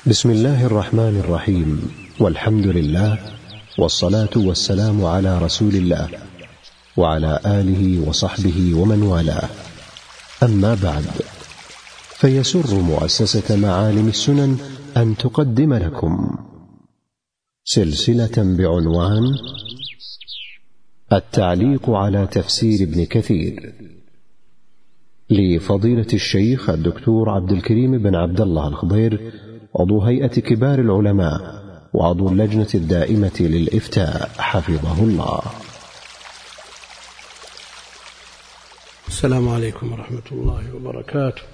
بسم الله الرحمن الرحيم، والحمد لله، والصلاة والسلام على رسول الله وعلى آله وصحبه ومن والاه. أما بعد، فيسر مؤسسة معالم السنن أن تقدم لكم سلسلة بعنوان التعليق على تفسير ابن كثير لفضيلة الشيخ الدكتور عبد الكريم بن عبد الله الخضير، عضو هيئة كبار العلماء وعضو اللجنة الدائمة للإفتاء، حفظه الله. السلام عليكم ورحمة الله وبركاته.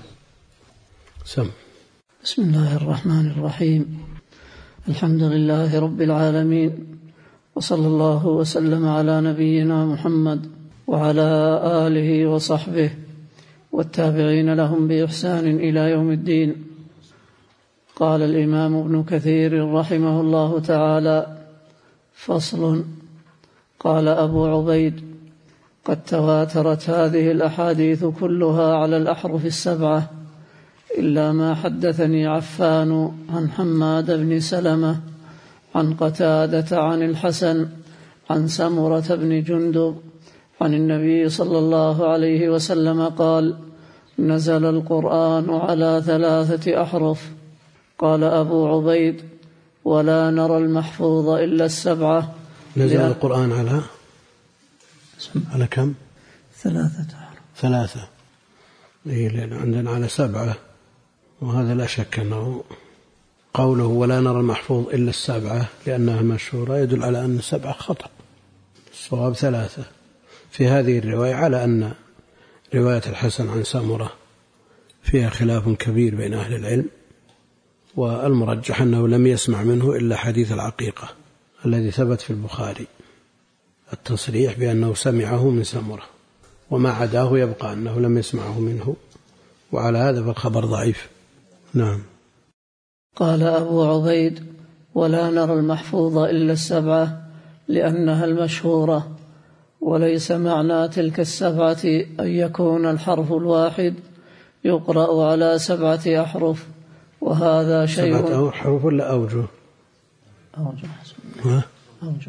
بسم الله الرحمن الرحيم. الحمد لله رب العالمين، وصلى الله وسلم على نبينا محمد وعلى آله وصحبه والتابعين لهم بإحسان إلى يوم الدين. قال الإمام ابن كثير رحمه الله تعالى: فصل. قال أبو عبيد: قد تواترت هذه الأحاديث كلها على الأحرف السبعة، إلا ما حدثني عفان عن حماد بن سلمة عن قتادة عن الحسن عن سمرة بن جندب عن النبي صلى الله عليه وسلم قال: نزل القرآن على 3 أحرف. قال أبو عبيد: ولا نرى المحفوظ إلا 7. نزل القرآن على كم؟ 3 أحرف. 3. لأن عندنا على 7، وهذا لا شك أنه قوله ولا نرى المحفوظ إلا 7 لأنها مشهورة يدل على أن 7 خطأ، الصواب 3. في هذه الرواية على أن رواية الحسن عن سمرة فيها خلاف كبير بين أهل العلم، والمرجح أنه لم يسمع منه إلا حديث العقيقة الذي ثبت في البخاري، التصريح بأنه سمعه من سمرة، وما عداه يبقى أنه لم يسمعه منه، وعلى هذا فالخبر ضعيف. نعم. قال أبو عبيد: ولا نرى المحفوظ إلا 7 لأنها المشهورة، وليس معنى تلك 7 أن يكون الحرف الواحد يقرأ على 7 أحرف، وهذا شيء. 7 أحرف ولا أوجه؟ أوجه.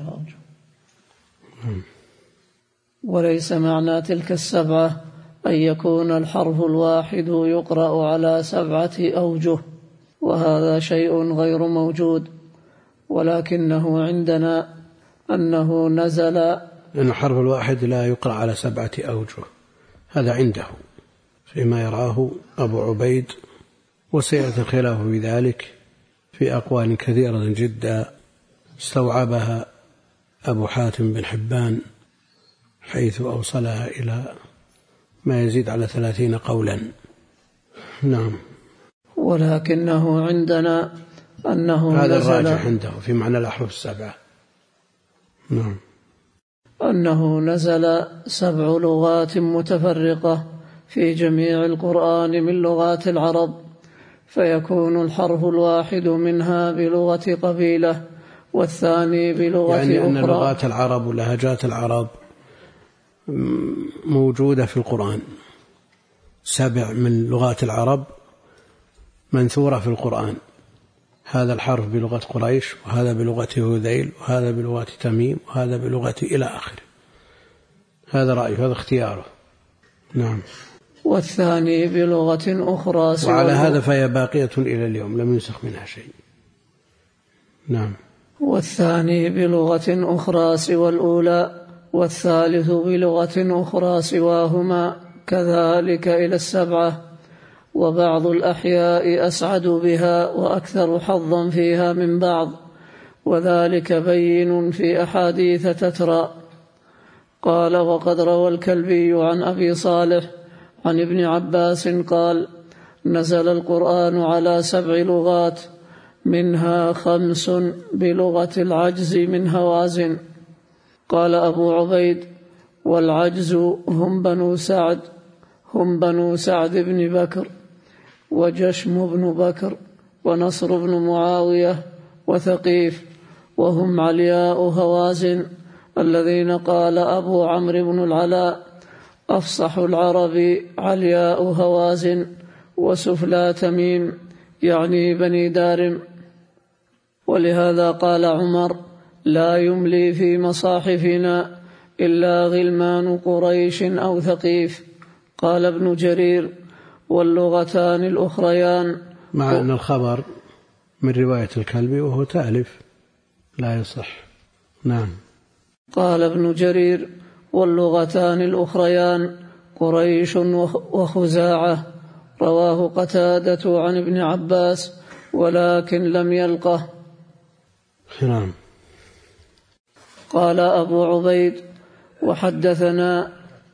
وليس معنى تلك 7 أن يكون الحرف الواحد يقرأ على 7 أوجه، وهذا شيء غير موجود، ولكنه عندنا أنه نزل، لأن الحرف الواحد لا يقرأ على 7 أوجه، هذا عنده فيما يراه أبو عبيد، وسيأتي الخلاف بذلك في أقوال كثيرة جدا استوعبها أبو حاتم بن حبان، حيث أوصلها إلى ما يزيد على 30 قولا. نعم. ولكنه عندنا أنه هذا الراجح عنده في معنى الأحرف 7. نعم. أنه نزل 7 لغات متفرقة في جميع القرآن من لغات العرب، فيكون الحرف الواحد منها بلغة قبيلة، والثاني بلغة يعني أخرى. أن لغات العرب ولهجات العرب موجودة في القرآن، 7 من لغات العرب منثورة في القرآن، هذا الحرف بلغة قريش، وهذا بلغة هذيل، وهذا بلغة تميم، وهذا بلغة إلى آخره. هذا رأيه، هذا اختياره. نعم. والثاني بلغة أخرى سوى، وعلى هذا فهي باقية إلى اليوم لم ينسخ منها شيء. نعم. والثاني بلغة أخرى سوى الأولى، والثالث بلغة أخرى سواهما، كذلك إلى 7. وبعض الأحياء أسعد بها وأكثر حظا فيها من بعض، وذلك بين في أحاديث تترى. قال: وقد روى الكلبي عن أبي صالح عن ابن عباس قال: نزل القرآن على 7 لغات، منها 5 بلغة العجز من هوازن. قال أبو عبيد: والعجز هم بنو سعد بن بكر، وجشم بن بكر، ونصر بن معاوية، وثقيف، وهم علياء هوازن، الذين قال أبو عمرو بن العلاء: أفصح العرب علياء هوازن، وسفلى تميم، يعني بني دارم. ولهذا قال عمر: لا يملي في مصاحفنا إلا غلمان قريش أو ثقيف. قال ابن جرير: واللغتان الأخريان. مع أن الخبر من رواية الكلبي وهو تألف لا يصح. نعم. قال ابن جرير: واللغتان الأخريان قريش وخزاعة. رواه قتادة عن ابن عباس ولكن لم يلقه. نعم. قال أبو عبيد: وحدثنا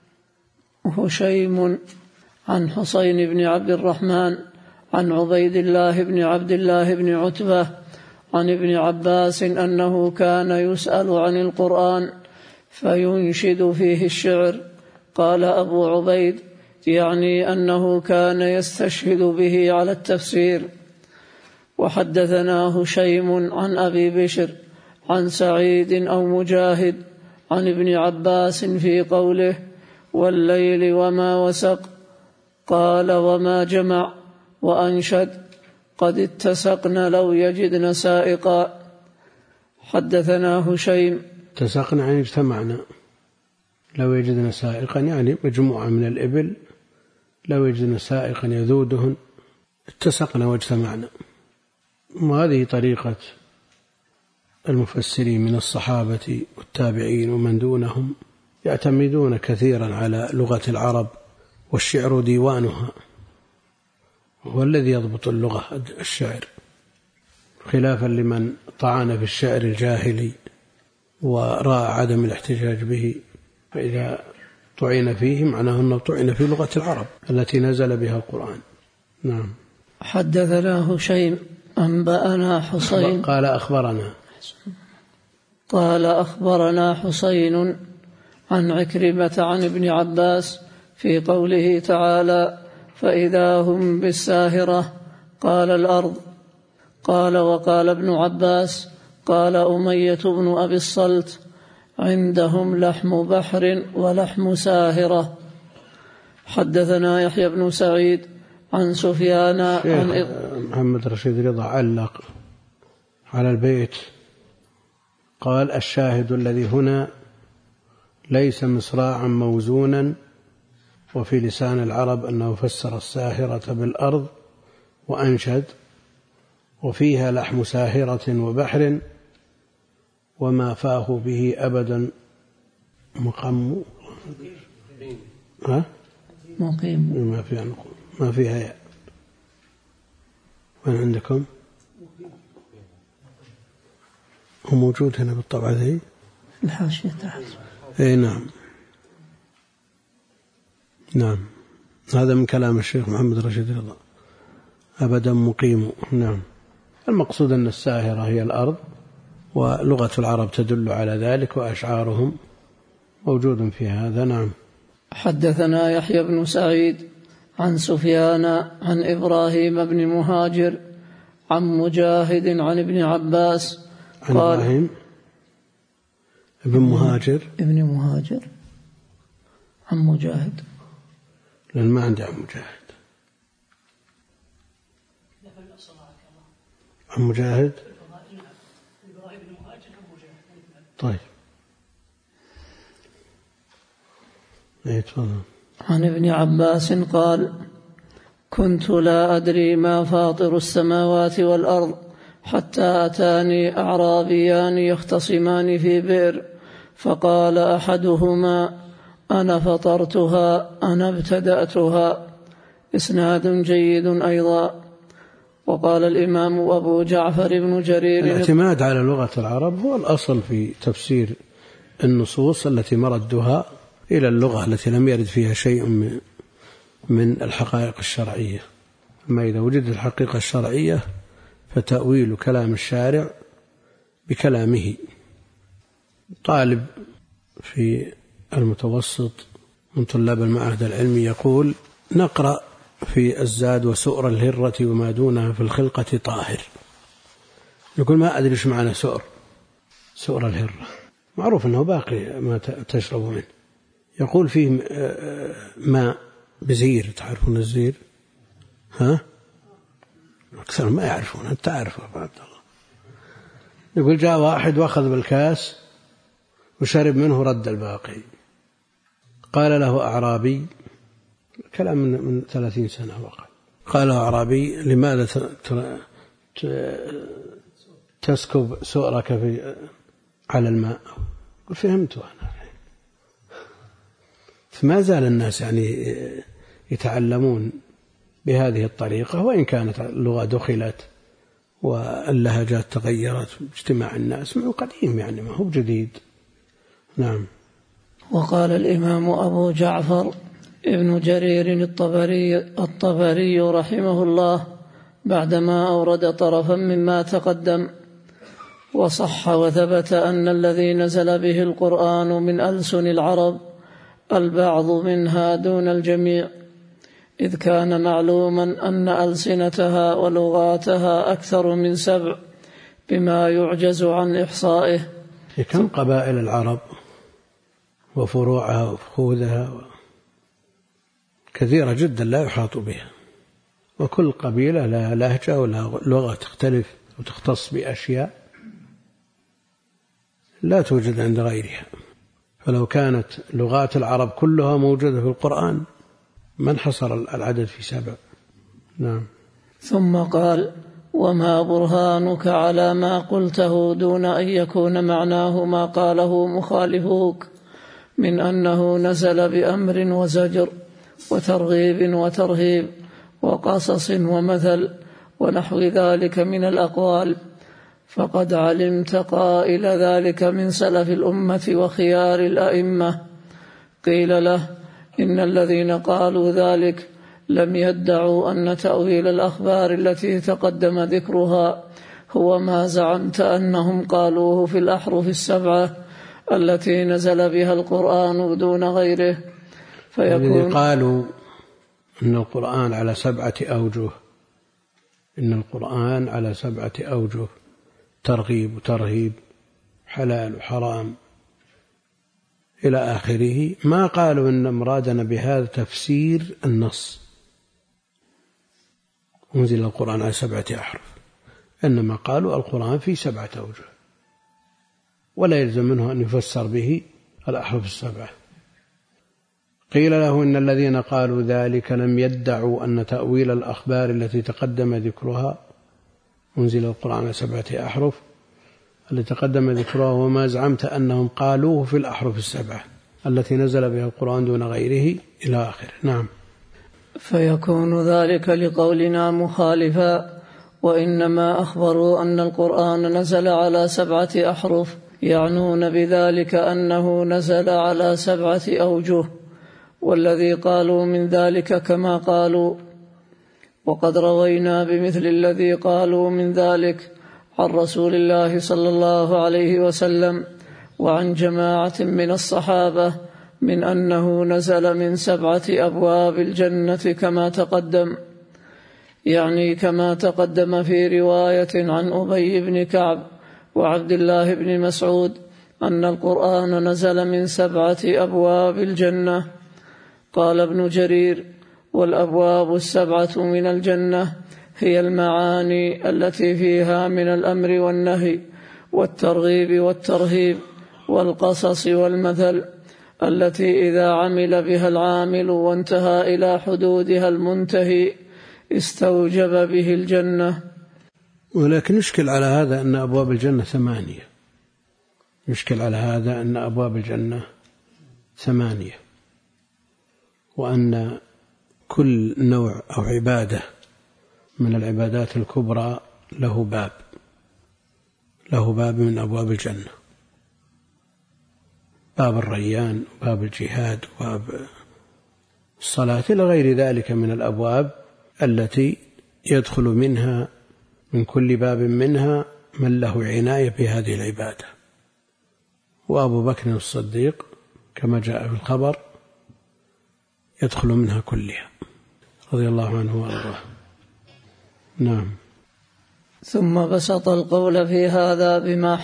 هشيم عن حسين بن عبد الرحمن عن عبيد الله بن عبد الله بن عتبة عن ابن عباس أنه كان يسأل عن القرآن فينشد فيه الشعر. قال أبو عبيد: يعني أنه كان يستشهد به على التفسير. وحدثنا هشيم عن أبي بشر عن سعيد أو مجاهد عن ابن عباس في قوله: والليل وما وسق. قال: وما جمع. وأنشد: قد اتسقنا لو يجدن سائقا. حدثنا هشيم. اتسقنا يعني اجتمعنا، لو يجدن سائقا يعني مجموعة من الإبل، لو يجدن سائقا يذودهن، اتسقنا واجتمعنا. وهذه طريقة المفسرين من الصحابة والتابعين ومن دونهم، يعتمدون كثيرا على لغة العرب، والشعر ديوانها، هو الذي يضبط اللغة الشعر، خلافا لمن طعن في الشعر الجاهلي ورأى عدم الاحتجاج به، فإذا طعن فيه معناه أنه طعن في لغة العرب التي نزل بها القرآن. نعم. حدثنا هشيم أنبأنا حسين قال أخبرنا حسين عن عكرمة عن ابن عباس في قوله تعالى: فإذا هم بالساهرة. قال الأرض. قال: وقال ابن عباس: قال أمية بن أبي الصلت: عندهم لحم بحر ولحم ساهرة. حدثنا يحيى بن سعيد عن سفيان عن محمد رشيد رضا علق على البيت قال: الشاهد الذي هنا ليس مصراعا موزونا، وفي لسان العرب أنه فسر الساهرة بالأرض وأنشد: وفيها لحم ساهرة وبحر وما فاه به أبدا مقم. مقيم ما فيها يعني. وين عندكم؟ هو موجود هنا بالطبعة ذي الحاشية تحت. اي نعم. نعم، هذا من كلام الشيخ محمد رشيد رضا: أبدا مقيم. نعم. المقصود أن الساهرة هي الأرض، ولغة العرب تدل على ذلك، وأشعارهم موجود في هذا. نعم. حدثنا يحيى بن سعيد عن سفيان عن إبراهيم بن مهاجر عن مجاهد عن ابن عباس عن إبراهيم ابن مهاجر عن مجاهد، لأن ما عندي عن مجاهد. عن مجاهد. طيب. تفضل. عن ابن عباس قال: كنت لا أدري ما فاطر السماوات والأرض حتى أتاني أعرابيان يختصمان في بئر، فقال أحدهما: أنا فطرتها، أنا ابتدأتها. إسناد جيد أيضا. وقال الإمام أبو جعفر بن جرير: الاعتماد على لغة العرب هو الأصل في تفسير النصوص التي مردها إلى اللغة التي لم يرد فيها شيء من الحقائق الشرعية. أما إذا وجدت الحقيقة الشرعية فتأويل كلام الشارع بكلامه. طالب في المتوسط من طلاب المعهد العلمي يقول: نقرأ في الزاد: وسؤر الهرة وما دونها في الخلقة طاهر. يقول: ما أدري ايش معنى سؤر الهرة، معروف أنه باقي ما تشرب منه. يقول: فيه ماء بزير، تعرفون الزير؟ أكثر ما يعرفون، أنت تعرف أبو عبد الله. يقول جاء واحد وأخذ بالكاس وشرب منه رد الباقي. قال له أعرابي، كلام من 30 سنة وقع، قال له أعرابي لماذا تسكب سؤرك على الماء؟ قل فهمت أنا. فما زال الناس يعني يتعلمون بهذه الطريقة، وإن كانت اللغة دخلت واللهجات تغيرت باجتماع الناس من قديم، يعني ما هو جديد. نعم. وقال الإمام أبو جعفر ابن جرير الطبري رحمه الله بعدما أورد طرفا مما تقدم: وصح وثبت أن الذي نزل به القرآن من ألسن العرب البعض منها دون الجميع، إذ كان معلوما أن ألسنتها ولغاتها أكثر من 7 بما يعجز عن إحصائه. كم قبائل العرب وفروعها وفخوذها كثيرة جدا لا يحاط بها، وكل قبيلة لها لهجة ولها لغة تختلف وتختص بأشياء لا توجد عند غيرها. فلو كانت لغات العرب كلها موجودة في القرآن ما انحصر العدد في 7. نعم. ثم قال: وما برهانك على ما قلته دون أن يكون معناه ما قاله مخالفوك من أنه نزل بأمر وزجر وترغيب وترهيب وقصص ومثل ونحو ذلك من الأقوال؟ فقد علمت قائل ذلك من سلف الأمة وخيار الأئمة. قيل له: إن الذين قالوا ذلك لم يدعوا أن تأويل الأخبار التي تقدم ذكرها هو ما زعمت أنهم قالوه في الأحرف 7 التي نزل بها القرآن دون غيره. فيكون قالوا إن القرآن على 7 أوجه، إن القرآن على 7 أوجه، ترغيب وترهيب، حلال وحرام إلى آخره. ما قالوا إن مرادنا بهذا تفسير النص أنزل القرآن على 7 أحرف، إنما قالوا القرآن في 7 أوجه ولا يلزم منه أن يفسر به الأحرف 7. قيل له: إن الذين قالوا ذلك لم يدعوا أن تأويل الأخبار التي تقدم ذكرها أنزل القرآن على 7 أحرف التي تقدم ذكرها وما زعمت أنهم قالوه في الأحرف 7 التي نزل بها القرآن دون غيره إلى آخره. نعم. فيكون ذلك لقولنا مخالفا، وإنما أخبروا أن القرآن نزل على 7 أحرف، يعنون بذلك أنه نزل على 7 أوجه، والذي قالوا من ذلك كما قالوا. وقد روينا بمثل الذي قالوا من ذلك عن رسول الله صلى الله عليه وسلم وعن جماعة من الصحابة من أنه نزل من 7 أبواب الجنة كما تقدم، يعني كما تقدم في رواية عن أبي بن كعب وعبد الله بن مسعود أن القرآن نزل من 7 أبواب الجنة. قال ابن جرير: والأبواب 7 من الجنة هي المعاني التي فيها من الأمر والنهي والترغيب والترهيب والقصص والمثل، التي إذا عمل بها العامل وانتهى إلى حدودها المنتهي استوجب به الجنة. ولكن يشكل على هذا أن أبواب الجنة 8، يشكل على هذا أن أبواب الجنة 8، وأن كل نوع أو عبادة من العبادات الكبرى له باب من أبواب الجنة، باب الريان وباب الجهاد وباب الصلاة إلى غير ذلك من الأبواب التي يدخل منها من كل باب منها من له عناية بهذه العبادة. وأبو بكر الصديق كما جاء في الخبر يدخل منها كلها رضي الله عنه وأرضاه. نعم. ثم بسط القول في هذا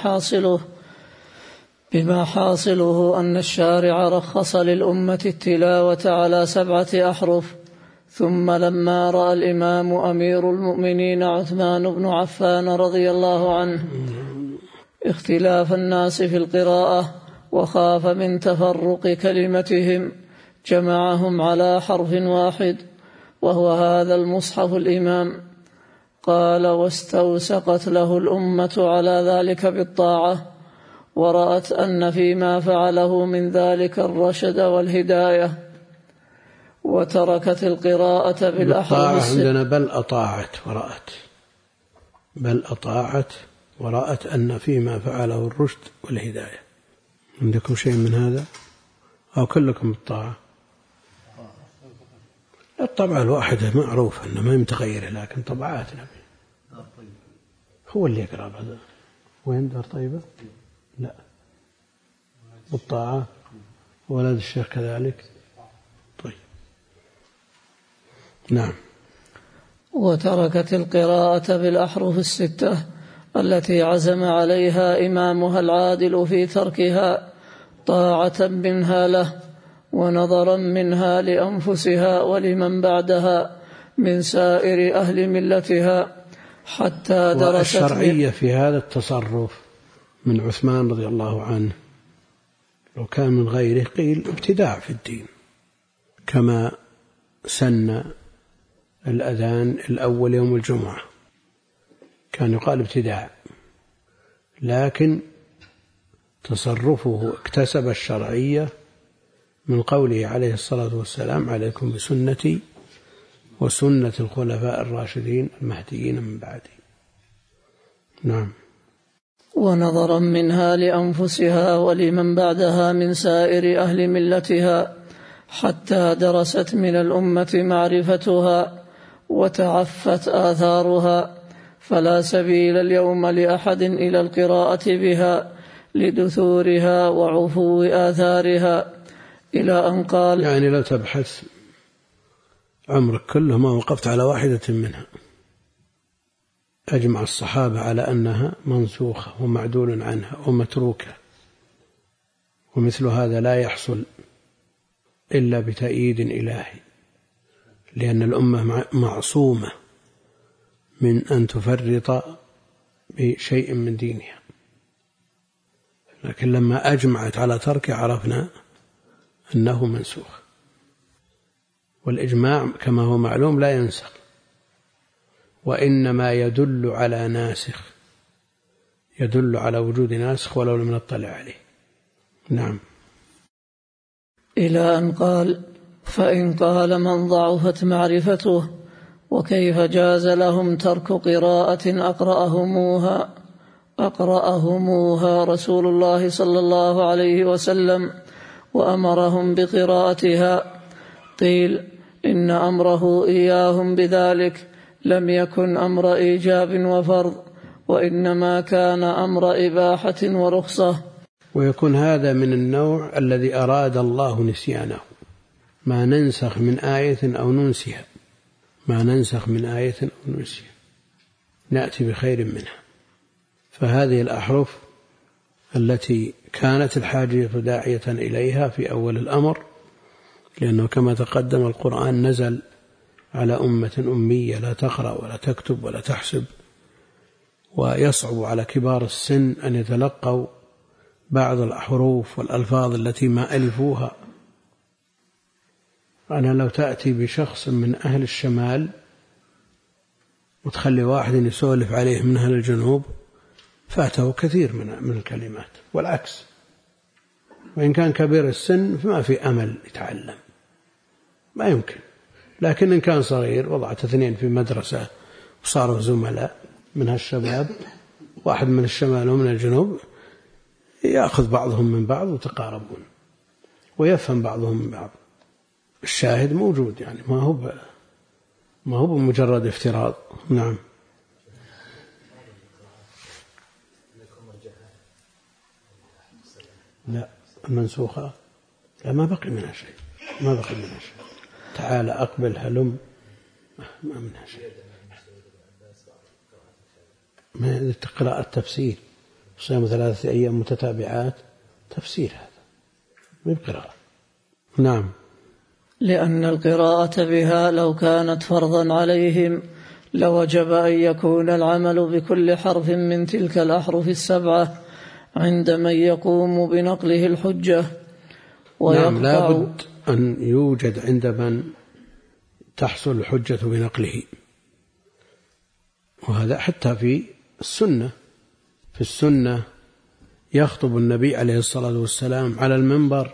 بما حاصله أن الشارع رخص للأمة التلاوة على 7 أحرف، ثم لما رأى الإمام أمير المؤمنين عثمان بن عفان رضي الله عنه اختلاف الناس في القراءة وخاف من تفرق كلمتهم جمعهم على حرف واحد وهو هذا المصحف الإمام. قال: واستوسقت له الأمة على ذلك بالطاعة، ورأت أن فيما فعله من ذلك الرشد والهداية، وتركت القراءة بالأحرف. عندنا بل أطاعت ورأت أن فيما فعله الرشد والهداية. عندكم شيء من هذا أو كلكم الطاعة؟ الطبعة الواحدة معروف أنه ما متغيرة، لكن طبعاتنا هو اللي يقرأ هذا. وين دار طيبة؟ لا، بالطاعة. ولد الشيخ كذلك. طيب، نعم. وتركت القراءة بالأحرف الستة التي عزم عليها إمامها العادل في تركها طاعة منها له ونظرا منها لأنفسها ولمن بعدها من سائر أهل ملتها، حتى درست الشرعية في هذا التصرف من عثمان رضي الله عنه. لو كان من غيره قيل ابتداع في الدين، كما سن الأذان الأول يوم الجمعة كان يقال ابتداع، لكن تصرفه اكتسب الشرعية من قوله عليه الصلاة والسلام: عليكم بسنتي وسنة الخلفاء الراشدين المهديين من بعدي. نعم. ونظرا منها لأنفسها ولمن بعدها من سائر أهل ملتها، حتى درست من الأمة معرفتها وتعفت آثارها، فلا سبيل اليوم لأحد إلى القراءة بها لدثورها وعفو آثارها، إلى أن قال: يعني لو تبحث عمرك كله ما وقفت على واحدة منها. أجمع الصحابة على أنها منسوخة ومعدول عنها ومتروكة، ومثل هذا لا يحصل إلا بتأييد إلهي، لأن الأمة معصومة من أن تفرط بشيء من دينها. لكن لما أجمعت على تركه عرفنا أنه منسوخ، والإجماع كما هو معلوم لا ينسخ، وإنما يدل على ناسخ، يدل على وجود ناسخ ولو لم نطلع عليه. نعم. إلى أن قال: فإن قال من ضعفت معرفته وكيف جاز لهم ترك قراءة أقرأهموها رسول الله صلى الله عليه وسلم وأمرهم بقراءتها؟ قيل: إن أمره إياهم بذلك لم يكن أمر إيجاب وفرض، وإنما كان أمر إباحة ورخصة. ويكون هذا من النوع الذي أراد الله نسيانه، ما ننسخ من آية أو ننسها، نأتي بخير منها. فهذه الأحرف التي كانت الحاجة داعية إليها في أول الأمر، لأنه كما تقدم القرآن نزل على أمة أمية لا تقرأ ولا تكتب ولا تحسب، ويصعب على كبار السن أن يتلقوا بعض الحروف والألفاظ التي ما ألفوها. أنا لو تأتي بشخص من أهل الشمال وتخلي واحد يسولف عليه من أهل الجنوب فاته كثير من الكلمات، والعكس. وإن كان كبير السن فما في أمل يتعلم، ما يمكن. لكن إن كان صغير وضعت اثنين في مدرسة وصاروا زملاء من هالشباب، واحد من الشمال ومن الجنوب، يأخذ بعضهم من بعض وتقاربون ويفهم بعضهم من بعض. الشاهد موجود، يعني ما هو بمجرد افتراض. نعم. لا، المنسوخة لا، ما بقي منها شيء. تعال أقبل هلم، ما منها شيء. ما قراءة تفسير، صيام 3 أيام متتابعات، تفسير هذا، ما بقراءة. نعم. لأن القراءة بها لو كانت فرضا عليهم لوجب أن يكون العمل بكل حرف من تلك الأحرف السبعة عند من يقوم بنقله الحجة. نعم، لا بد أن يوجد عند من تحصل الحجة بنقله، وهذا حتى في السنة. في السنة يخطب النبي عليه الصلاة والسلام على المنبر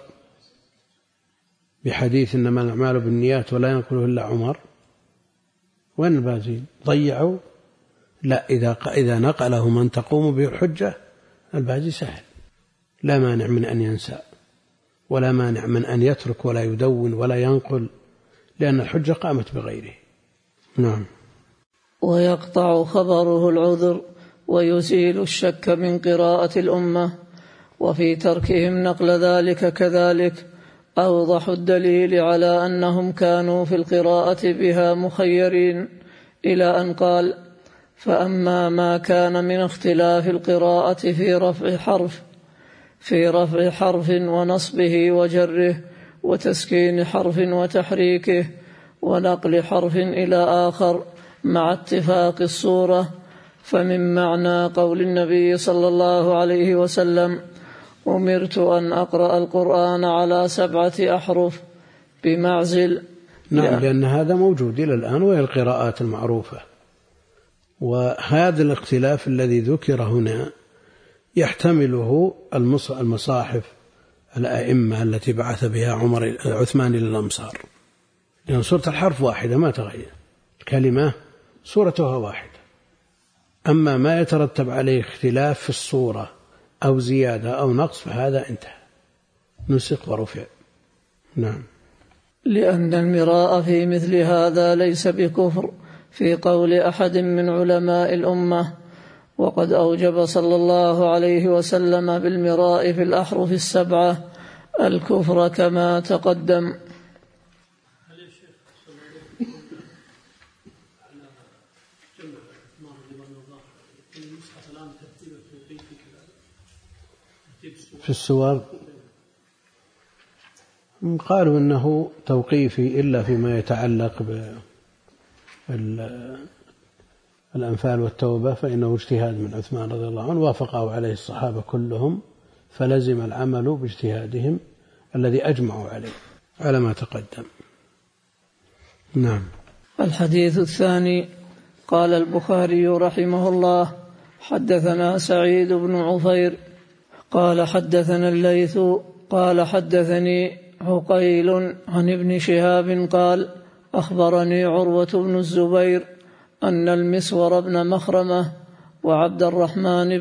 بحديث إنما الأعمال بالنيات ولا ينقله إلا عمر. وين البازين ضيعوا؟ لا، إذا نقله من تقوم به الحجة البازي سهل، لا مانع من أن ينسى ولا مانع من أن يترك ولا يدون ولا ينقل، لأن الحجة قامت بغيره. نعم. ويقطع خبره العذر ويزيل الشك من قراءة الأمة، وفي تركهم نقل ذلك كذلك أوضح الدليل على أنهم كانوا في القراءة بها مخيرين، إلى أن قال: فأما ما كان من اختلاف القراءة في رفع حرف ونصبه وجره وتسكين حرف وتحريكه ونقل حرف إلى آخر مع اتفاق الصورة، فمن معنى قول النبي صلى الله عليه وسلم: أمرت أن أقرأ القرآن على 7 أحرف بمعزل. نعم، لأن هذا موجود إلى الآن وهي القراءات المعروفة. وهذا الاختلاف الذي ذكر هنا يحتمله المصاحف الأئمة التي بعث بها عثمان إلى الأمصار، لأن سورة الحرف واحدة ما تغير، الكلمة سورتها واحدة. أما ما يترتب عليه اختلاف في الصورة أو زيادة أو نقص فهذا انتهى، نسق ورفع. نعم. لأن المراء في مثل هذا ليس بكفر في قول أحد من علماء الأمة، وقد أوجب صلى الله عليه وسلم بالمراء في الأحرف السبعة الكفر كما تقدم. في السور قالوا إنه توقيفي إلا فيما يتعلق بالأنفال والتوبة، فإنه اجتهاد من عثمان رضي الله عنه وافقه عليه الصحابة كلهم، فلزم العمل باجتهادهم الذي أجمعوا عليه على ما تقدم. نعم. الحديث الثاني: قال البخاري رحمه الله: حدثنا سعيد بن عفير قال حدثنا الليث قال حدثني عقيل عن ابن شهاب قال: أخبرني عروة بن الزبير أن المسور بن مخرمة وعبد الرحمن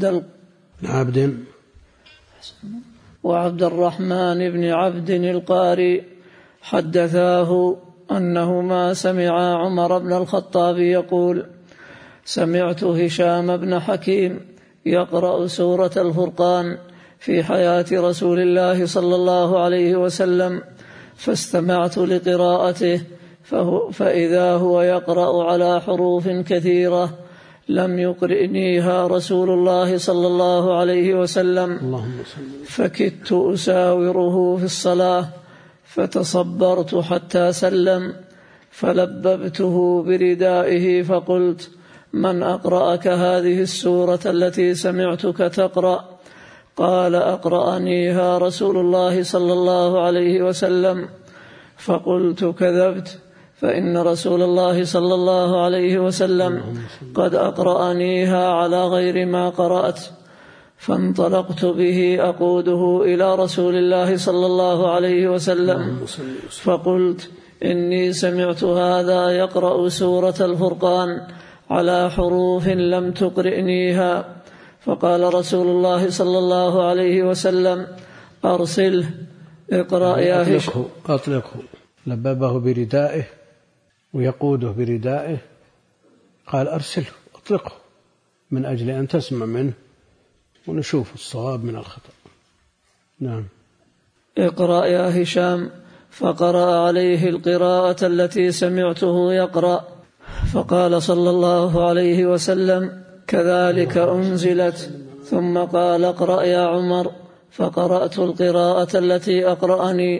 بن عبد القاري حدثاه أنهما سمعا عمر بن الخطاب يقول: سمعت هشام بن حكيم يقرأ سورة الفرقان في حياة رسول الله صلى الله عليه وسلم، فاستمعت لقراءته فإذا هو يقرأ على حروف كثيرة لم يقرئنيها رسول الله صلى الله عليه وسلم، فكدت أساوره في الصلاة، فتصبرت حتى سلم، فلببته بردائه فقلت: من أقرأك هذه السورة التي سمعتك تقرأ؟ قال: أقرأنيها رسول الله صلى الله عليه وسلم. فقلت: كذبت، فإن رسول الله صلى الله عليه وسلم قد أقرأنيها على غير ما قرأت. فانطلقت به أقوده إلى رسول الله صلى الله عليه وسلم، فقلت: إني سمعت هذا يقرأ سورة الفرقان على حروف لم تقرئنيها. فقال رسول الله صلى الله عليه وسلم: أرسله، اقرأ يا هشام. أطلقه. لببه بردائه ويقوده بردائه، قال: أرسله، أطلقه، من أجل أن تسمع منه ونشوف الصواب من الخطأ. نعم. اقرأ يا هشام. فقرأ عليه القراءة التي سمعته يقرأ، فقال صلى الله عليه وسلم: كذلك أنزلت. ثم قال: اقرأ يا عمر. فقرأت القراءة التي أقرأني،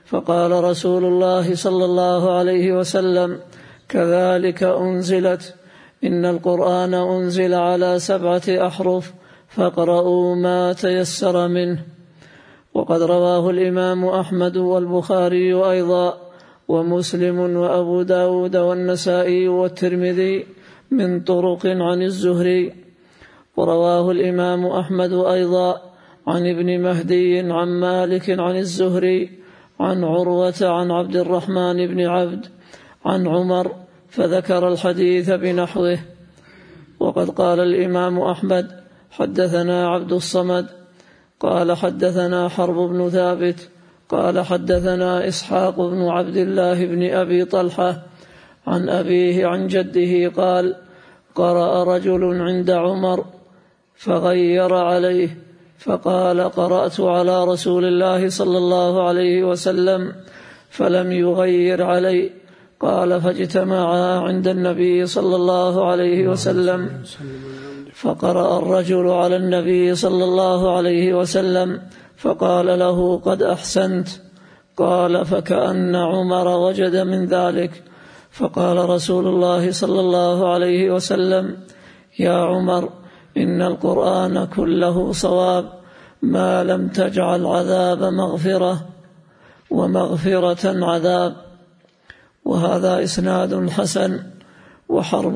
فقال رسول الله صلى الله عليه وسلم: كذلك أنزلت، إن القرآن أنزل على 7 أحرف فاقرؤوا ما تيسر منه. وقد رواه الإمام أحمد والبخاري أيضا، ومسلم وأبو داود والنسائي والترمذي من طرق عن الزهري. ورواه الإمام أحمد أيضا عن ابن مهدي عن مالك عن الزهري عن عروة عن عبد الرحمن بن عبد عن عمر، فذكر الحديث بنحوه. وقد قال الإمام أحمد: حدثنا عبد الصمد قال حدثنا حرب بن ثابت قال حدثنا إسحاق بن عبد الله بن أبي طلحة عن أبيه عن جده قال: قرأ رجل عند عمر فغير عليه، فقال: قرأت على رسول الله صلى الله عليه وسلم فلم يغير علي. قال: فاجتمعا عند النبي صلى الله عليه وسلم، فقرأ الرجل على النبي صلى الله عليه وسلم فقال له: قد أحسنت. قال: فكأن عمر وجد من ذلك، فقال رسول الله صلى الله عليه وسلم: يا عمر، إن القرآن كله صواب ما لم تجعل عذاب مغفرة ومغفرة عذاب. وهذا إسناد حسن. وحرب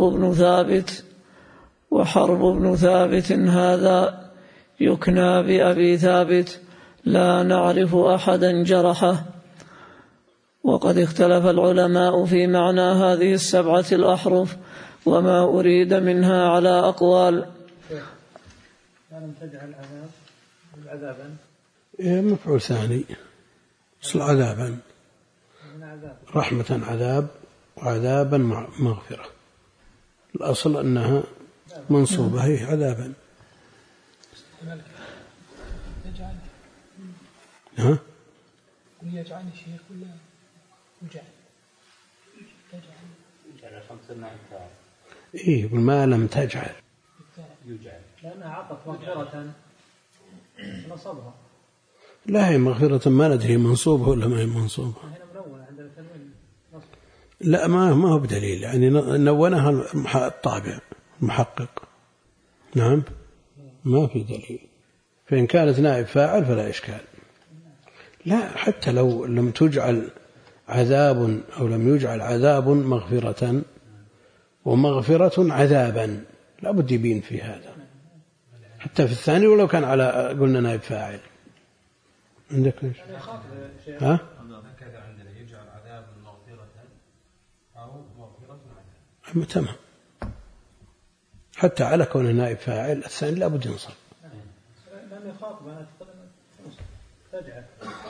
بن ثابت هذا يكنى بأبي ثابت، لا نعرف أحدا جرحه. وقد اختلف العلماء في معنى هذه 7 الأحرف وما أريد منها على أقوال. لم تجعل عذابا مفعول ثاني، أصل عذابا، رحمة عذاب، وعذابا مغفرة. الأصل أنها منصوبة هي عذابا. ها؟ يجعل شيء كله يجعل إيه، ما لم تجعل يجعل لأنها عطت مغفرة نصبها. لا، هي مغفرة ما ندري منصوبة ولا ما هي منصوبة. لا، ما هو بدليل، يعني نونها الطابع المحقق. نعم، ما في دليل. فإن كانت نائب فاعل فلا إشكال. لا، حتى لو لم تجعل عذاب أو لم يجعل عذاب مغفرة ومغفرة عذابا، لا بد يبين في هذا حتى في الثاني، ولو كان على قلنا نائب فاعل. عندك ليش؟ ها؟ هكذا عندنا يجعل عذاب مغفرة أو مغفرة عذاب. تمام. حتى على كونه نائب فاعل الثاني لا بد ينصب. لم يخاطب أنا تجعل.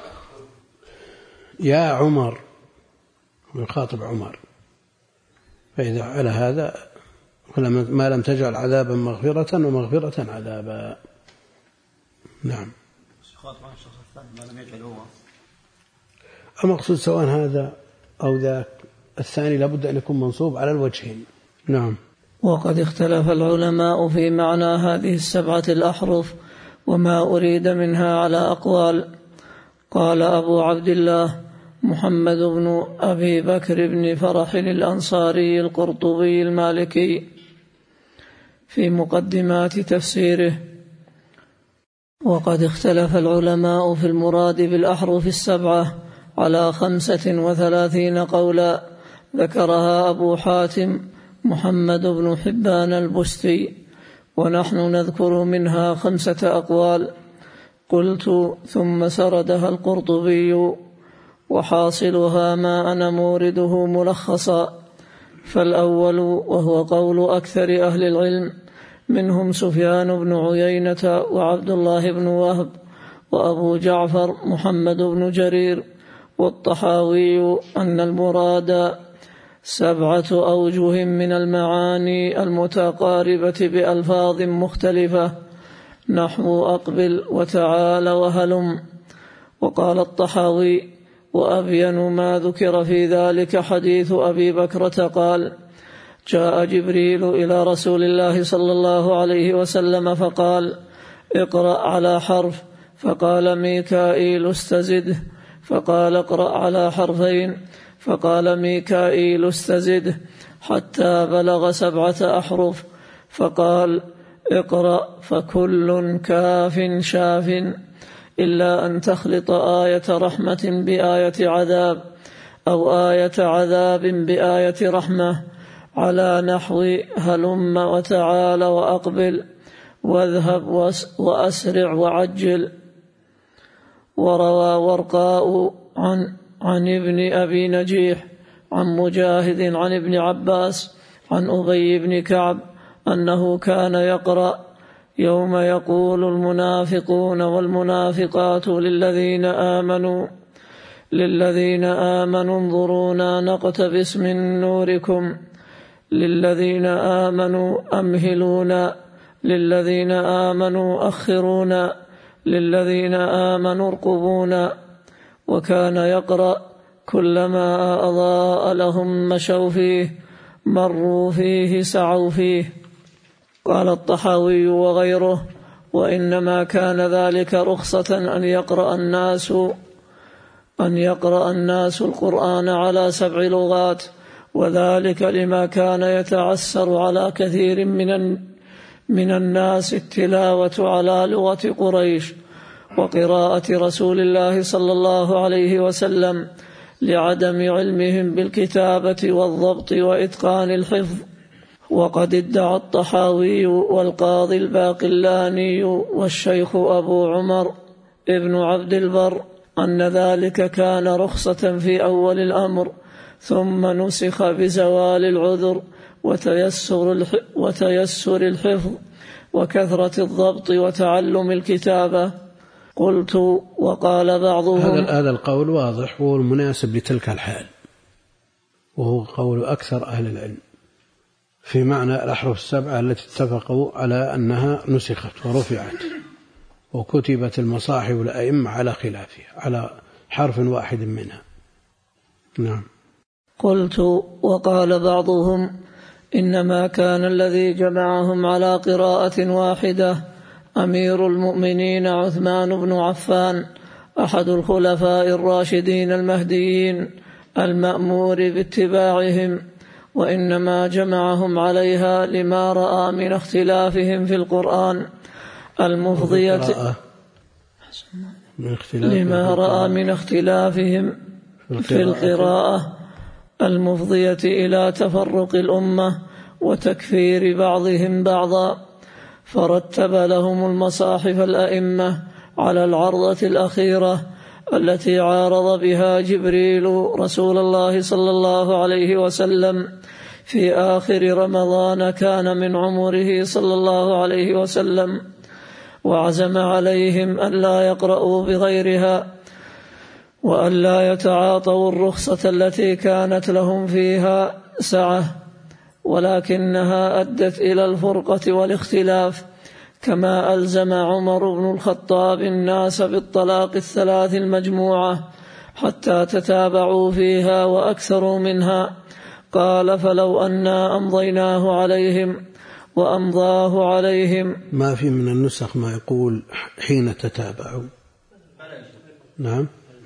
يا عمر، يخاطب عمر، فإذا على هذا ما لم تجعل عذابا مغفرة ومغفرة عذابا. نعم. المقصود سواء هذا أو ذاك، الثاني لابد أن يكون منصوب على الوجهين. نعم. وقد اختلف العلماء في معنى هذه 7 الأحرف وما أريد منها على أقوال. قال أبو عبد الله محمد بن أبي بكر بن فرح الأنصاري القرطبي المالكي في مقدمات تفسيره: وقد اختلف العلماء في المراد بالأحرف 7 على 35 قولا، ذكرها أبو حاتم محمد بن حبان البستي، ونحن نذكر منها 5 أقوال. قلت: ثم سردها القرطبي، وحاصلها ما أنا مورده ملخصا. فالأول وهو قول أكثر أهل العلم، منهم سفيان بن عيينة وعبد الله بن وهب وأبو جعفر محمد بن جرير والطحاوي، أن المراد 7 أوجه من المعاني المتقاربة بألفاظ مختلفة، نحو أقبل وتعال وهلم. وقال الطحاوي: وأبين ما ذكر في ذلك حديث أبي بكرة قال: جاء جبريل إلى رسول الله صلى الله عليه وسلم فقال: اقرأ على حرف، فقال ميكائيل: استزده. فقال اقرأ على حرفين، فقال ميكائيل استزده حتى بلغ 7 أحرف، فقال اقرأ فكل كاف شاف إلا أن تخلط آية رحمة بآية عذاب أو آية عذاب بآية رحمة، على نحو هلم وتعال وأقبل واذهب وأسرع وعجل. وروى ورقاء عن ابن أبي نجيح عن مجاهد عن ابن عباس عن أبي بن كعب أنه كان يقرأ يوم يقول المنافقون والمنافقات للذين آمنوا انظرونا نقتبس من نوركم، للذين آمنوا أمهلونا، للذين آمنوا أخرونا، للذين آمنوا ارقبونا. وكان يقرأ كلما أضاء لهم مشوا فيه، مروا فيه سعوا فيه. قال الطحاوي وغيره: وإنما كان ذلك رخصة أن يقرأ الناس القرآن على 7 لغات، وذلك لما كان يتعسر على كثير من الناس التلاوة على لغة قريش وقراءة رسول الله صلى الله عليه وسلم لعدم علمهم بالكتابة والضبط وإتقان الحفظ. وقد ادعى الطحاوي والقاضي الباقلاني والشيخ أبو عمر ابن عبد البر أن ذلك كان رخصة في أول الأمر، ثم نسخ بزوال العذر وتيسر الحفظ وكثرة الضبط وتعلم الكتابة. قلت: وقال بعضهم. هذا القول واضح وهو المناسب لتلك الحال، وهو قول أكثر أهل العلم في معنى الأحرف 7 التي اتفقوا على أنها نسخت ورفعت وكتبت المصاحف الأئمة على خلافها على حرف واحد منها. نعم. قلت: وقال بعضهم إنما كان الذي جمعهم على قراءة واحدة أمير المؤمنين عثمان بن عفان أحد الخلفاء الراشدين المهديين المأمور باتباعهم، وإنما جمعهم عليها لما رأى من اختلافهم في القرآن المفضية لما رأى من اختلافهم في القراءة المفضية إلى تفرق الأمة وتكفير بعضهم بعضا، فرتب لهم المصاحف الأئمة على العرضة الأخيرة التي عارض بها جبريل رسول الله صلى الله عليه وسلم في آخر رمضان كان من عمره صلى الله عليه وسلم، وعزم عليهم ألا يقرأوا بغيرها وألا يتعاطوا الرخصة التي كانت لهم فيها سعة، ولكنها أدت إلى الفرقة والاختلاف، كما ألزم عمر بن الخطاب الناس بالطلاق 3 المجموعة حتى تتابعوا فيها وأكثروا منها. قال: فلو أنا أمضيناه عليهم وأمضاه عليهم. ما في من النسخ ما يقول حين تتابعوا. نعم،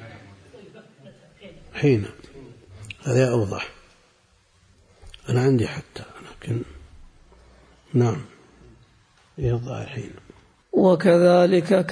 حين، هذا أوضح. أنا عندي حتى، لكن نعم يضع حين. وكذلك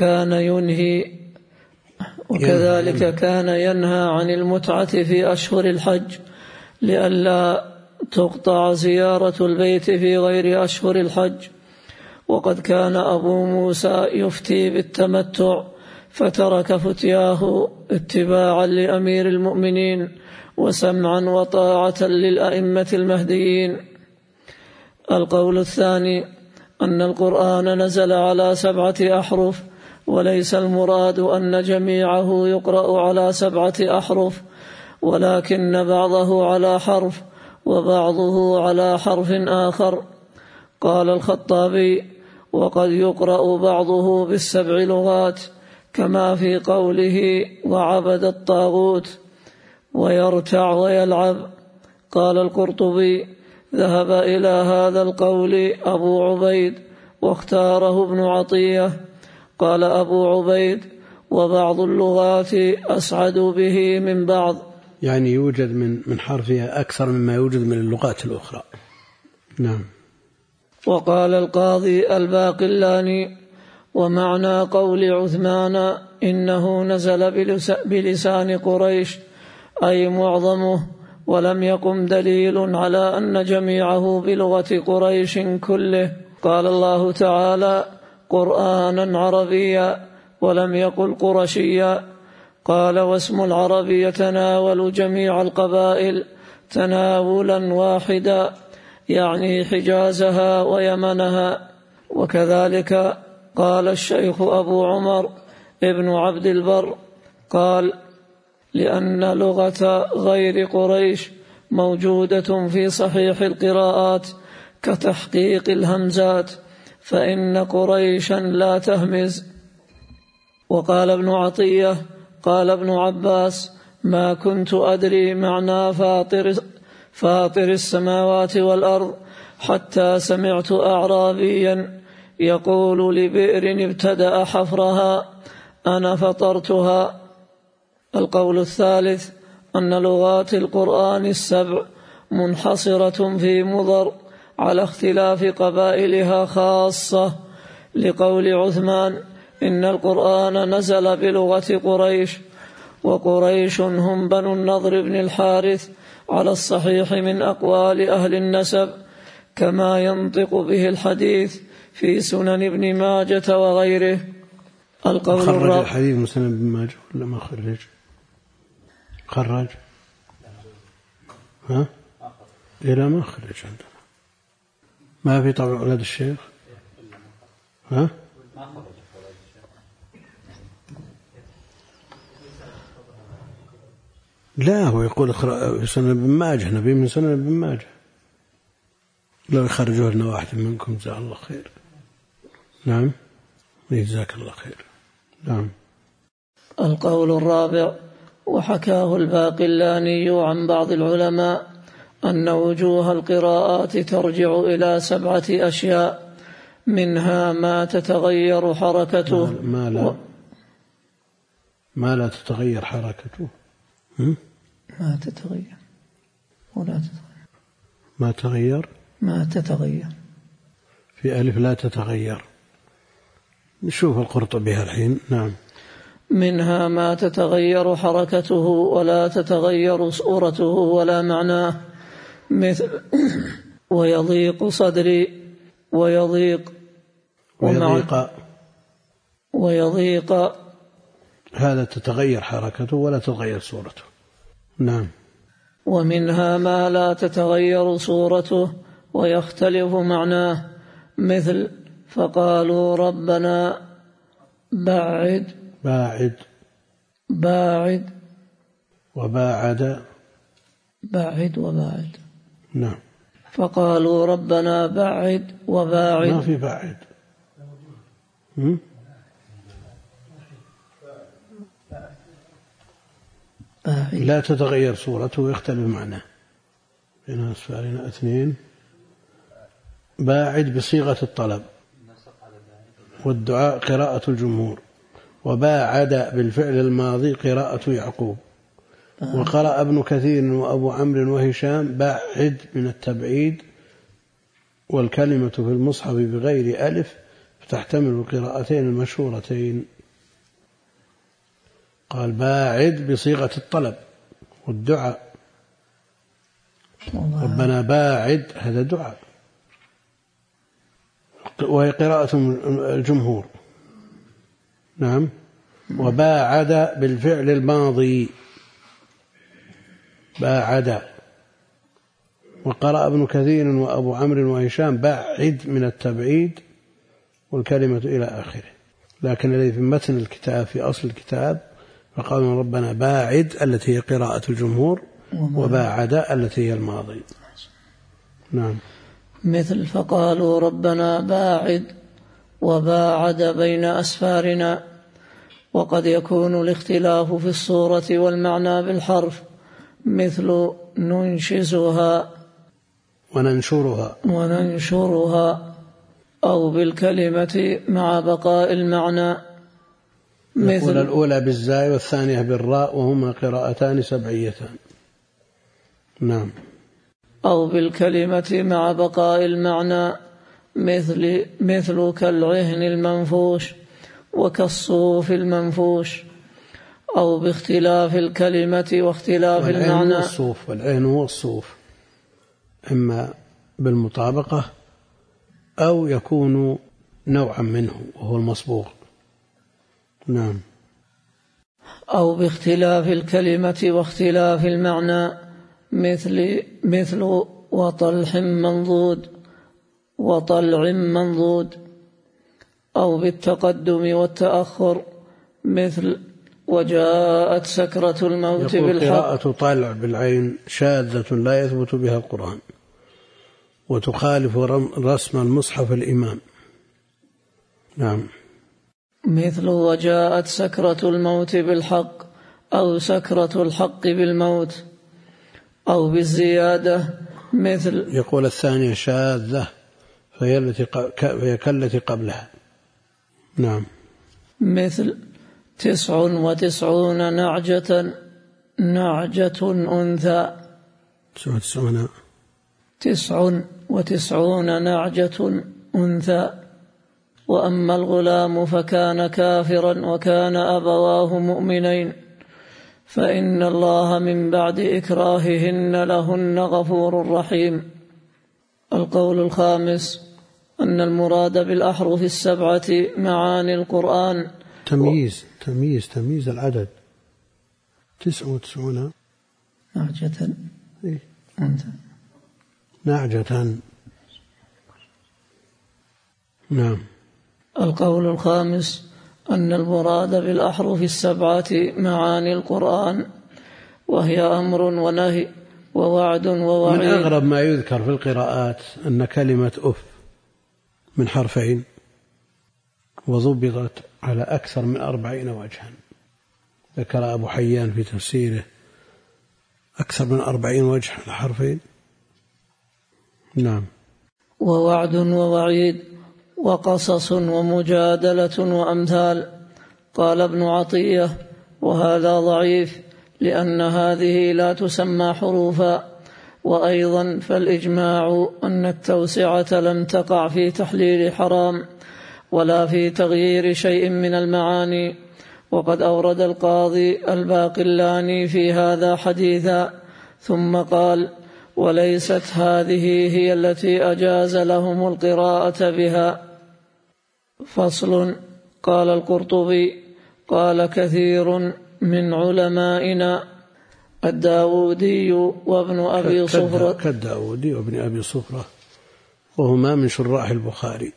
كان ينهى عن المتعة في أشهر الحج لئلا تقطع زيارة البيت في غير أشهر الحج. وقد كان أبو موسى يفتي بالتمتع فترك فتياه اتباعا لأمير المؤمنين وسمعا وطاعة للأئمة المهديين. القول الثاني أن القرآن نزل على 7 أحرف، وليس المراد أن جميعه يقرأ على 7 أحرف، ولكن بعضه على حرف وبعضه على حرف آخر. قال الخطابي: وقد يقرأ بعضه بال7 لغات كما في قوله: وعبد الطاغوت ويرتع ويلعب. قال القرطبي: ذهب إلى هذا القول أبو عبيد واختاره ابن عطية. قال أبو عبيد: وبعض اللغات أسعد به من بعض، يعني يوجد من حرفها أكثر مما يوجد من اللغات الأخرى. نعم. وقال القاضي الباقلاني: ومعنى قول عثمان إنه نزل بلسان قريش أي معظمه، ولم يقم دليل على أن جميعه بلغة قريش كله. قال الله تعالى: قرآنا عربيا، ولم يقل قرشيا. قال: واسم العرب يتناول جميع القبائل تناولا واحدا، يعني حجازها ويمنها. وكذلك قال الشيخ أبو عمر ابن عبد البر قال: لأن لغة غير قريش موجودة في صحيح القراءات كتحقيق الهمزات، فإن قريشا لا تهمز. وقال ابن عطية: قال ابن عباس: ما كنت أدري معنى فاطر السماوات والأرض حتى سمعت أعرابيا يقول لبئر ابتدأ حفرها أنا فطرتها. القول الثالث أن لغات القرآن السبع منحصرة في مضر على اختلاف قبائلها خاصة، لقول عثمان: إن القرآن نزل بلغة قريش، وقريش هم بنو النضر بن الحارث على الصحيح من أقوال أهل النسب، كما ينطق به الحديث في سنن ابن ماجة وغيره. القول خرج الحديث من سنن ابن ماجة ولا ما خرج؟ خرج؟ ها؟ إلى ما خرج عندنا، ما في طبع أولاد الشيخ. ها؟ لا، هو يقول في سنن ابن ماجه، نبي من سنن ابن ماجه، لو يخرجوه لنا واحد منكم جزاه الله خير. نعم، جزاك الله خير. نعم. القول الرابع: وحكاه الباقلاني عن بعض العلماء أن وجوه القراءات ترجع إلى 7 أشياء، منها ما تتغير حركته ما لا تتغير حركته. ما تتغير ولا تتغير. ما تتغير في ألف لا تتغير. نشوف القرطبي الحين. نعم. منها ما تتغير حركته ولا تتغير صورته ولا معناه، مثل ويضيق صدري، ويضيق هذا تتغير حركته ولا تتغير صورته. نعم. ومنها ما لا تتغير صورته ويختلف معناه، مثل فقالوا ربنا باعد وباعد. نعم. فقالوا ربنا باعد وباعد. ما في باعد. لا تتغير صورته ويختلف معناه. بين أسفارنا 2. باعد بصيغة الطلب، والدعاء قراءة الجمهور، وباعد بالفعل الماضي قراءة يعقوب. وقرأ ابن كثير وأبو عمرو وهشام باعد من التبعيد، والكلمة في المصحف بغير ألف فتحتمل القراءتين المشهورتين. قال باعد بصيغة الطلب والدعاء، ربنا باعد هذا دعاء، وهي قراءة الجمهور. نعم. وباعد بالفعل الماضي باعد. وقرأ ابن كثير وأبو عمرو وهشام باعد من التبعيد والكلمة إلى آخره. لكن الذي في متن الكتاب في أصل الكتاب فقالوا ربنا باعد التي هي قراءة الجمهور، وباعد التي هي الماضي. نعم. مثل فقالوا ربنا باعد وباعد بين أسفارنا. وقد يكون الاختلاف في الصورة والمعنى بالحرف، مثل ننشزها وننشرها، أو بالكلمة مع بقاء المعنى. يقول الأولى بالزاي والثانية بالراء وهما قراءتان سبعيتان. نعم. أو بالكلمة مع بقاء المعنى مثل كالعهن المنفوش وكالصوف المنفوش، أو باختلاف الكلمة واختلاف المعنى. والعهن هو الصوف، إما بالمطابقة أو يكون نوعا منه وهو المصبوغ. نعم. أو باختلاف الكلمة واختلاف المعنى مثل وطلع منضود، أو بالتقدم والتأخر مثل وجاءت سكرة الموت بالحق. قراءة طالع بالعين شاذة لا يثبت بها القرآن، وتخالف رسم المصحف الإمام. نعم. مثل وجاءت سكرة الموت بالحق، أو سكرة الحق بالموت، أو بالزيادة مثل. يقول الثانية شاذة فهي كالتي قبلها. نعم. مثل 99 نعجة أنثى. 99 نعجة أنثى. وأما الغلام فكان كافرا وكان أبواه مؤمنين فإن الله من بعد إكراههن لهن غفور رحيم. القول الخامس أن المراد بالأحرف السبعة معاني القرآن. تمييز العدد. 99 نعجة أنثى. نعجة. نعم. القول الخامس أن المراد بالأحرف السبعة معاني القرآن، وهي أمر ونهي ووعد ووعيد. من أغرب ما يذكر في القراءات أن كلمة أف من حرفين وضبطت على أكثر من 40 وجها. ذكر أبو حيان في تفسيره أكثر من 40 وجه على حرفين. نعم. ووعد ووعيد وقصص ومجادلة وأمثال. قال ابن عطية: وهذا ضعيف لأن هذه لا تسمى حروفا. وأيضا فالإجماع أن التوسعة لم تقع في تحليل حرام ولا في تغيير شيء من المعاني. وقد أورد القاضي الباقلاني في هذا حديثا ثم قال: وليست هذه هي التي أجاز لهم القراءة بها. فصل. قال القرطبي: قال كثير من علمائنا الداودي وابن أبي صفرة. كالداودي وابن أبي صفرة وهما من شراح البخاري.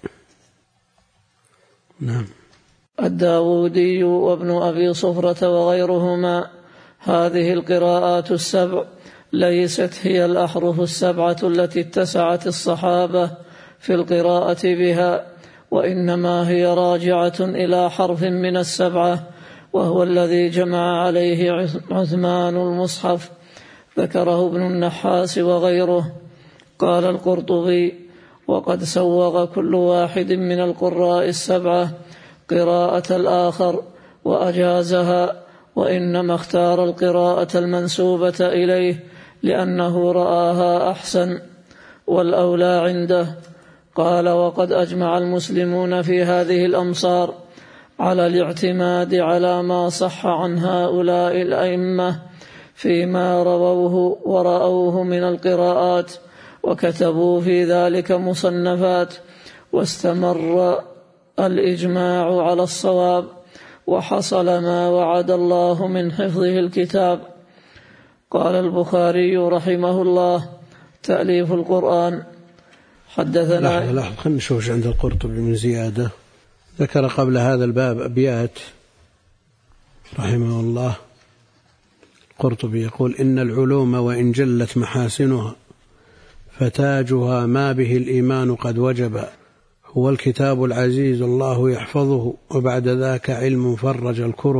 نعم. الداودي وابن أبي صفرة وغيرهما: هذه القراءات السبع ليست هي الأحرف السبعة التي اتسعت الصحابة في القراءة بها، وإنما هي راجعة إلى حرف من السبعة، وهو الذي جمع عليه عثمان المصحف. ذكره ابن النحاس وغيره. قال القرطبي: وقد سوغ كل واحد من القراء السبعة قراءة الآخر وأجازها، وإنما اختار القراءة المنسوبة إليه لأنه رآها أحسن والأولى عنده. قال: وقد أجمع المسلمون في هذه الأمصار على الاعتماد على ما صح عن هؤلاء الأئمة فيما رووه ورأوه من القراءات، وكتبوا في ذلك مصنفات، واستمر الإجماع على الصواب، وحصل ما وعد الله من حفظه الكتاب. قال البخاري رحمه الله: تأليف القرآن. حدثنا. لحظة خلينا نشوف عند القرطبي من زيادة. ذكر قبل هذا الباب أبيات رحمه الله. القرطبي يقول: إن العلوم وإن جلت محاسنها فتاجها ما به الإيمان قد وجب، هو الكتاب العزيز الله يحفظه، وبعد ذاك علم فرج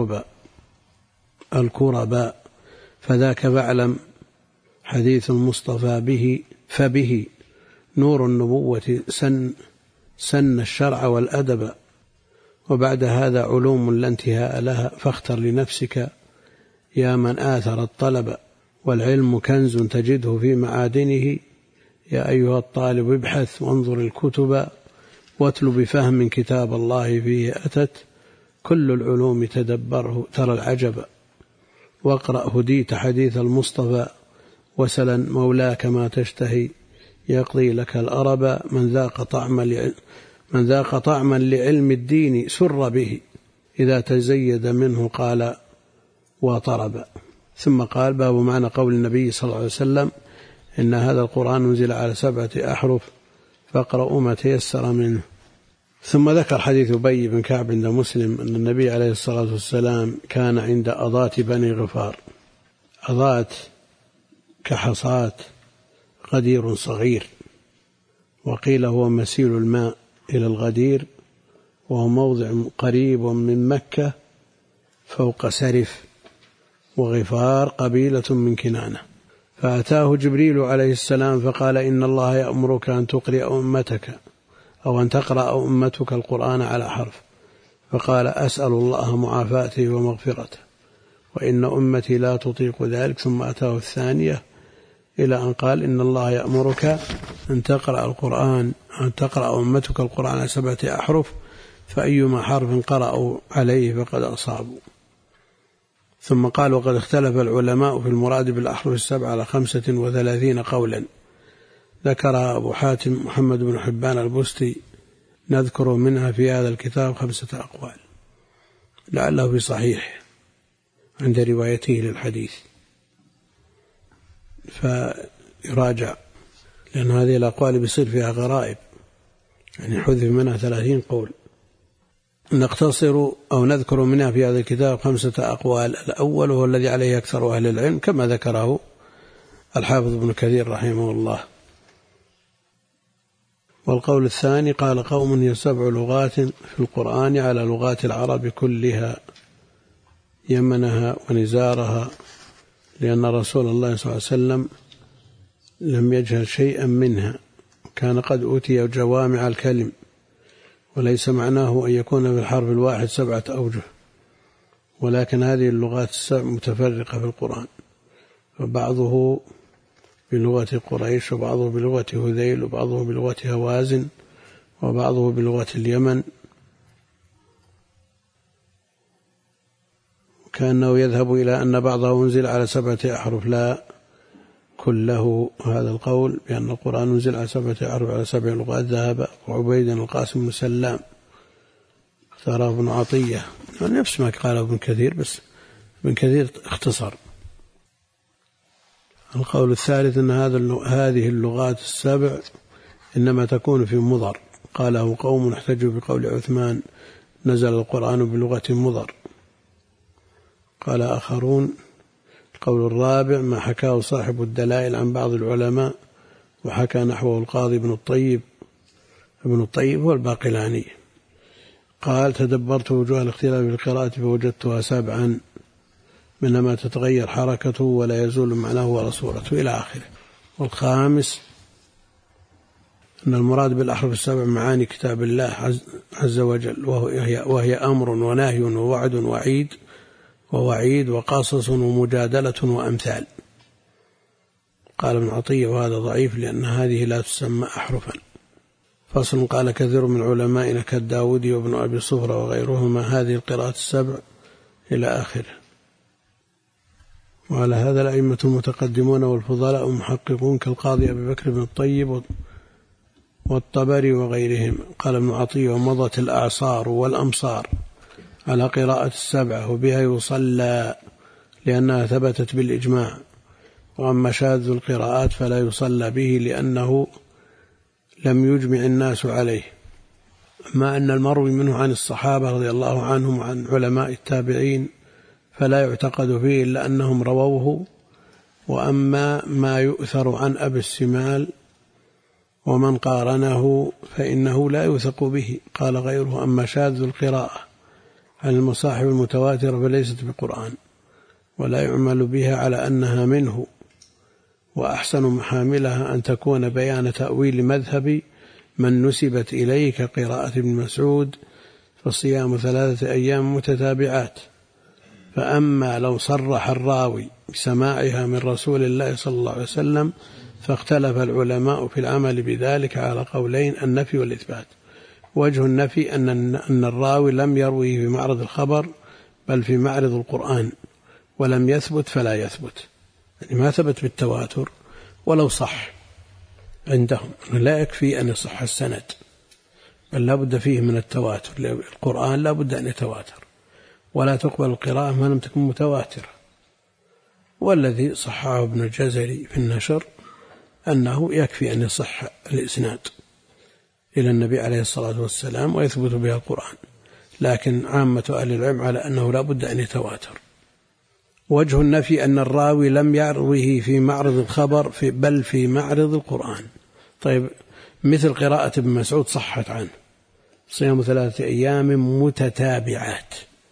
الكرباء، فذاك فاعلم حديث المصطفى فبه نور النبوة سن الشرع والأدب، وبعد هذا علوم لا انتهاء لها، فاختر لنفسك يا من آثر الطلب، والعلم كنز تجده في معادنه. يا أيها الطالب ابحث وانظر الكتب، واتل بفهم كتاب الله فيه أتت، كل العلوم تدبره ترى العجب، واقرأ هديت حديث المصطفى، وسلا مولاك ما تشتهي يقضي لك الأرب. من ذاق طعما لعلم الدين سر به، إذا تزيد منه قال وطرب. ثم قال: باب معنى قول النبي صلى الله عليه وسلم: إن هذا القرآن نزل على 7 أحرف فاقرأوا ما تيسر منه. ثم ذكر حديث أبي بن كعب عند مسلم أن النبي عليه الصلاة والسلام كان عند أضات بني غفار. أضات كحصاة غدير صغير، وقيل هو مسيل الماء إلى الغدير، وهو موضع قريب من مكة فوق سرف، وغفار قبيلة من كنانة. فأتاه جبريل عليه السلام فقال: إن الله يأمرك أن تقرأ أمتك أو أن تقرأ أمتك القرآن على حرف. فقال: أسأل الله معافاته ومغفرته، وإن أمتي لا تطيق ذلك. ثم أتاه الثانية إلى أن قال: إن الله يأمرك أن تقرأ أمتك القرآن على 7 أحرف، فأيما حرف قرأوا عليه فقد أصابوا. ثم قال: وقد اختلف العلماء في المراد بالأحرف 7 على 35 قولا، ذكر أبو حاتم محمد بن حبان البستي، نذكر منها في هذا الكتاب 5 أقوال، لعله في صحيح عند روايته للحديث، فيراجع، لأن هذه الأقوال بيصير فيها غرائب، يعني حذف منها 30 قول. نقتصر أو نذكر منها في هذا الكتاب 5 أقوال. الأول هو الذي عليه أكثر أهل العلم كما ذكره الحافظ ابن كثير رحمه الله. والقول الثاني قال قوم: هي 7 لغات في القرآن على لغات العرب كلها، يمنها ونزارها، لأن رسول الله صلى الله عليه وسلم لم يجهل شيئا منها، كان قد أوتي جوامع الكلم، وليس معناه أن يكون في الحرف الواحد 7 أوجه، ولكن هذه اللغات ال7 متفرقة في القرآن، فبعضه بلغة قريش، وبعضه بلغة هذيل، وبعضه بلغة هوازن، وبعضه بلغة اليمن، كأنه يذهب إلى أن بعضه أنزل على 7 أحرف. لا، كله هذا القول بأن القرآن أنزل على 7 أحرف على 7 لغات ذهب وعبيد القاسم بن سلام، اختاره ابن عطية، نفس ما قاله ابن كثير، بس ابن كثير اختصر. القول الثالث أن هذه اللغات ال7 إنما تكون في مضر، قاله قوم احتجوا بقول عثمان: نزل القرآن بلغة مضر. قال آخرون: القول الرابع ما حكاه صاحب الدلائل عن بعض العلماء، وحكى نحوه القاضي ابن الطيب هو الباقلاني، قال: تدبرت وجوه الاختلاف بالقراءة فوجدتها 7 منما تتغير حركته ولا يزول معناه ولا صورته إلى آخره. والخامس أن المراد بالأحرف 7 معاني كتاب الله عز وجل، وهي أمر ونهي ووعد ووعيد وقصص ومجادلة وأمثال. قال ابن عطية: وهذا ضعيف لأن هذه لا تسمى أحرفا. فصل. قال كثير من علمائنا كالداودي وابن أبي صفرة وغيرهما: هذه القراءات 7 إلى آخره. وعلى هذا الأئمة المتقدمون والفضلاء المحققون كالقاضي أبي بكر بن الطيب والطبري وغيرهم. قال ابن عطية: ومضت الأعصار والأمصار على قراءة 7 وبها يصلى لأنها ثبتت بالإجماع، وأما شاذ القراءات فلا يصلى به لأنه لم يجمع الناس عليه، ما أن المروي منه عن الصحابة رضي الله عنهم وعن علماء التابعين فلا يعتقد فيه إلا أنهم رووه. وأما ما يؤثر عن أبي السمال ومن قارنه فإنه لا يوثق به. قال غيره: أما شاذ القراءة عن المصاحف المتواترة فليست بقرآن، ولا يعمل بها على أنها منه، وأحسن محاملها أن تكون بيان تأويل مذهب من نسبت إليه كقراءة ابن مسعود، فصيام 3 أيام متتابعات. فأما لو صرح الراوي بسماعها من رسول الله صلى الله عليه وسلم فاختلف العلماء في العمل بذلك على قولين: النفي والإثبات. وجه النفي أن الراوي لم يرويه في معرض الخبر بل في معرض القرآن، ولم يثبت فلا يثبت، يعني ما ثبت بالتواتر ولو صح عندهم. لا يكفي أن يصح السند، بل لا بد فيه من التواتر. القرآن لا بد أن يتواتر، ولا تقبل القراءة ما لم تكن متواترة. والذي صححه ابن الجزري في النشر أنه يكفي أن يصح الإسناد إلى النبي عليه الصلاة والسلام ويثبت بها القرآن، لكن عامة أهل العلم على أنه لا بد أن يتواتر. وجه النفي أن الراوي لم يروه في معرض الخبر بل في معرض القرآن. طيب، مثل قراءة ابن مسعود صحت عنه: صيام 3 أيام متتابعات.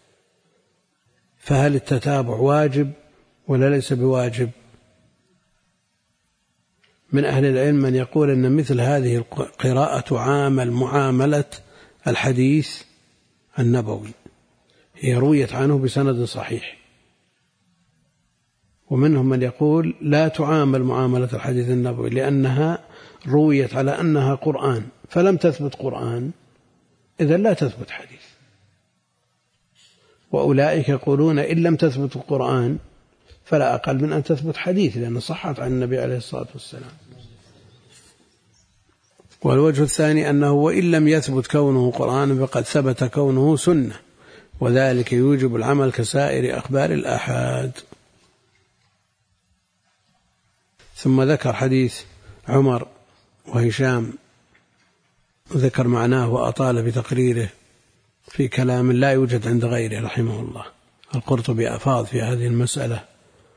فهل التتابع واجب ولا ليس بواجب؟ من أهل العلم من يقول أن مثل هذه القراءة تعامل معاملة الحديث النبوي، هي رويت عنه بسند صحيح. ومنهم من يقول لا تعامل معاملة الحديث النبوي لأنها رويت على أنها قرآن، فلم تثبت قرآن، إذن لا تثبت حديث. وأولئك يقولون إن لم تثبت القرآن فلا أقل من أن تثبت حديث، لأن صحت عن النبي عليه الصلاة والسلام. والوجه الثاني أنه وإن لم يثبت كونه قرآن فقد ثبت كونه سنة، وذلك يوجب العمل كسائر أخبار الآحاد. ثم ذكر حديث عمر وهشام، ذكر معناه وأطال بتقريره في كلام لا يوجد عند غيره رحمه الله. القرطبي أفاض في هذه المسألة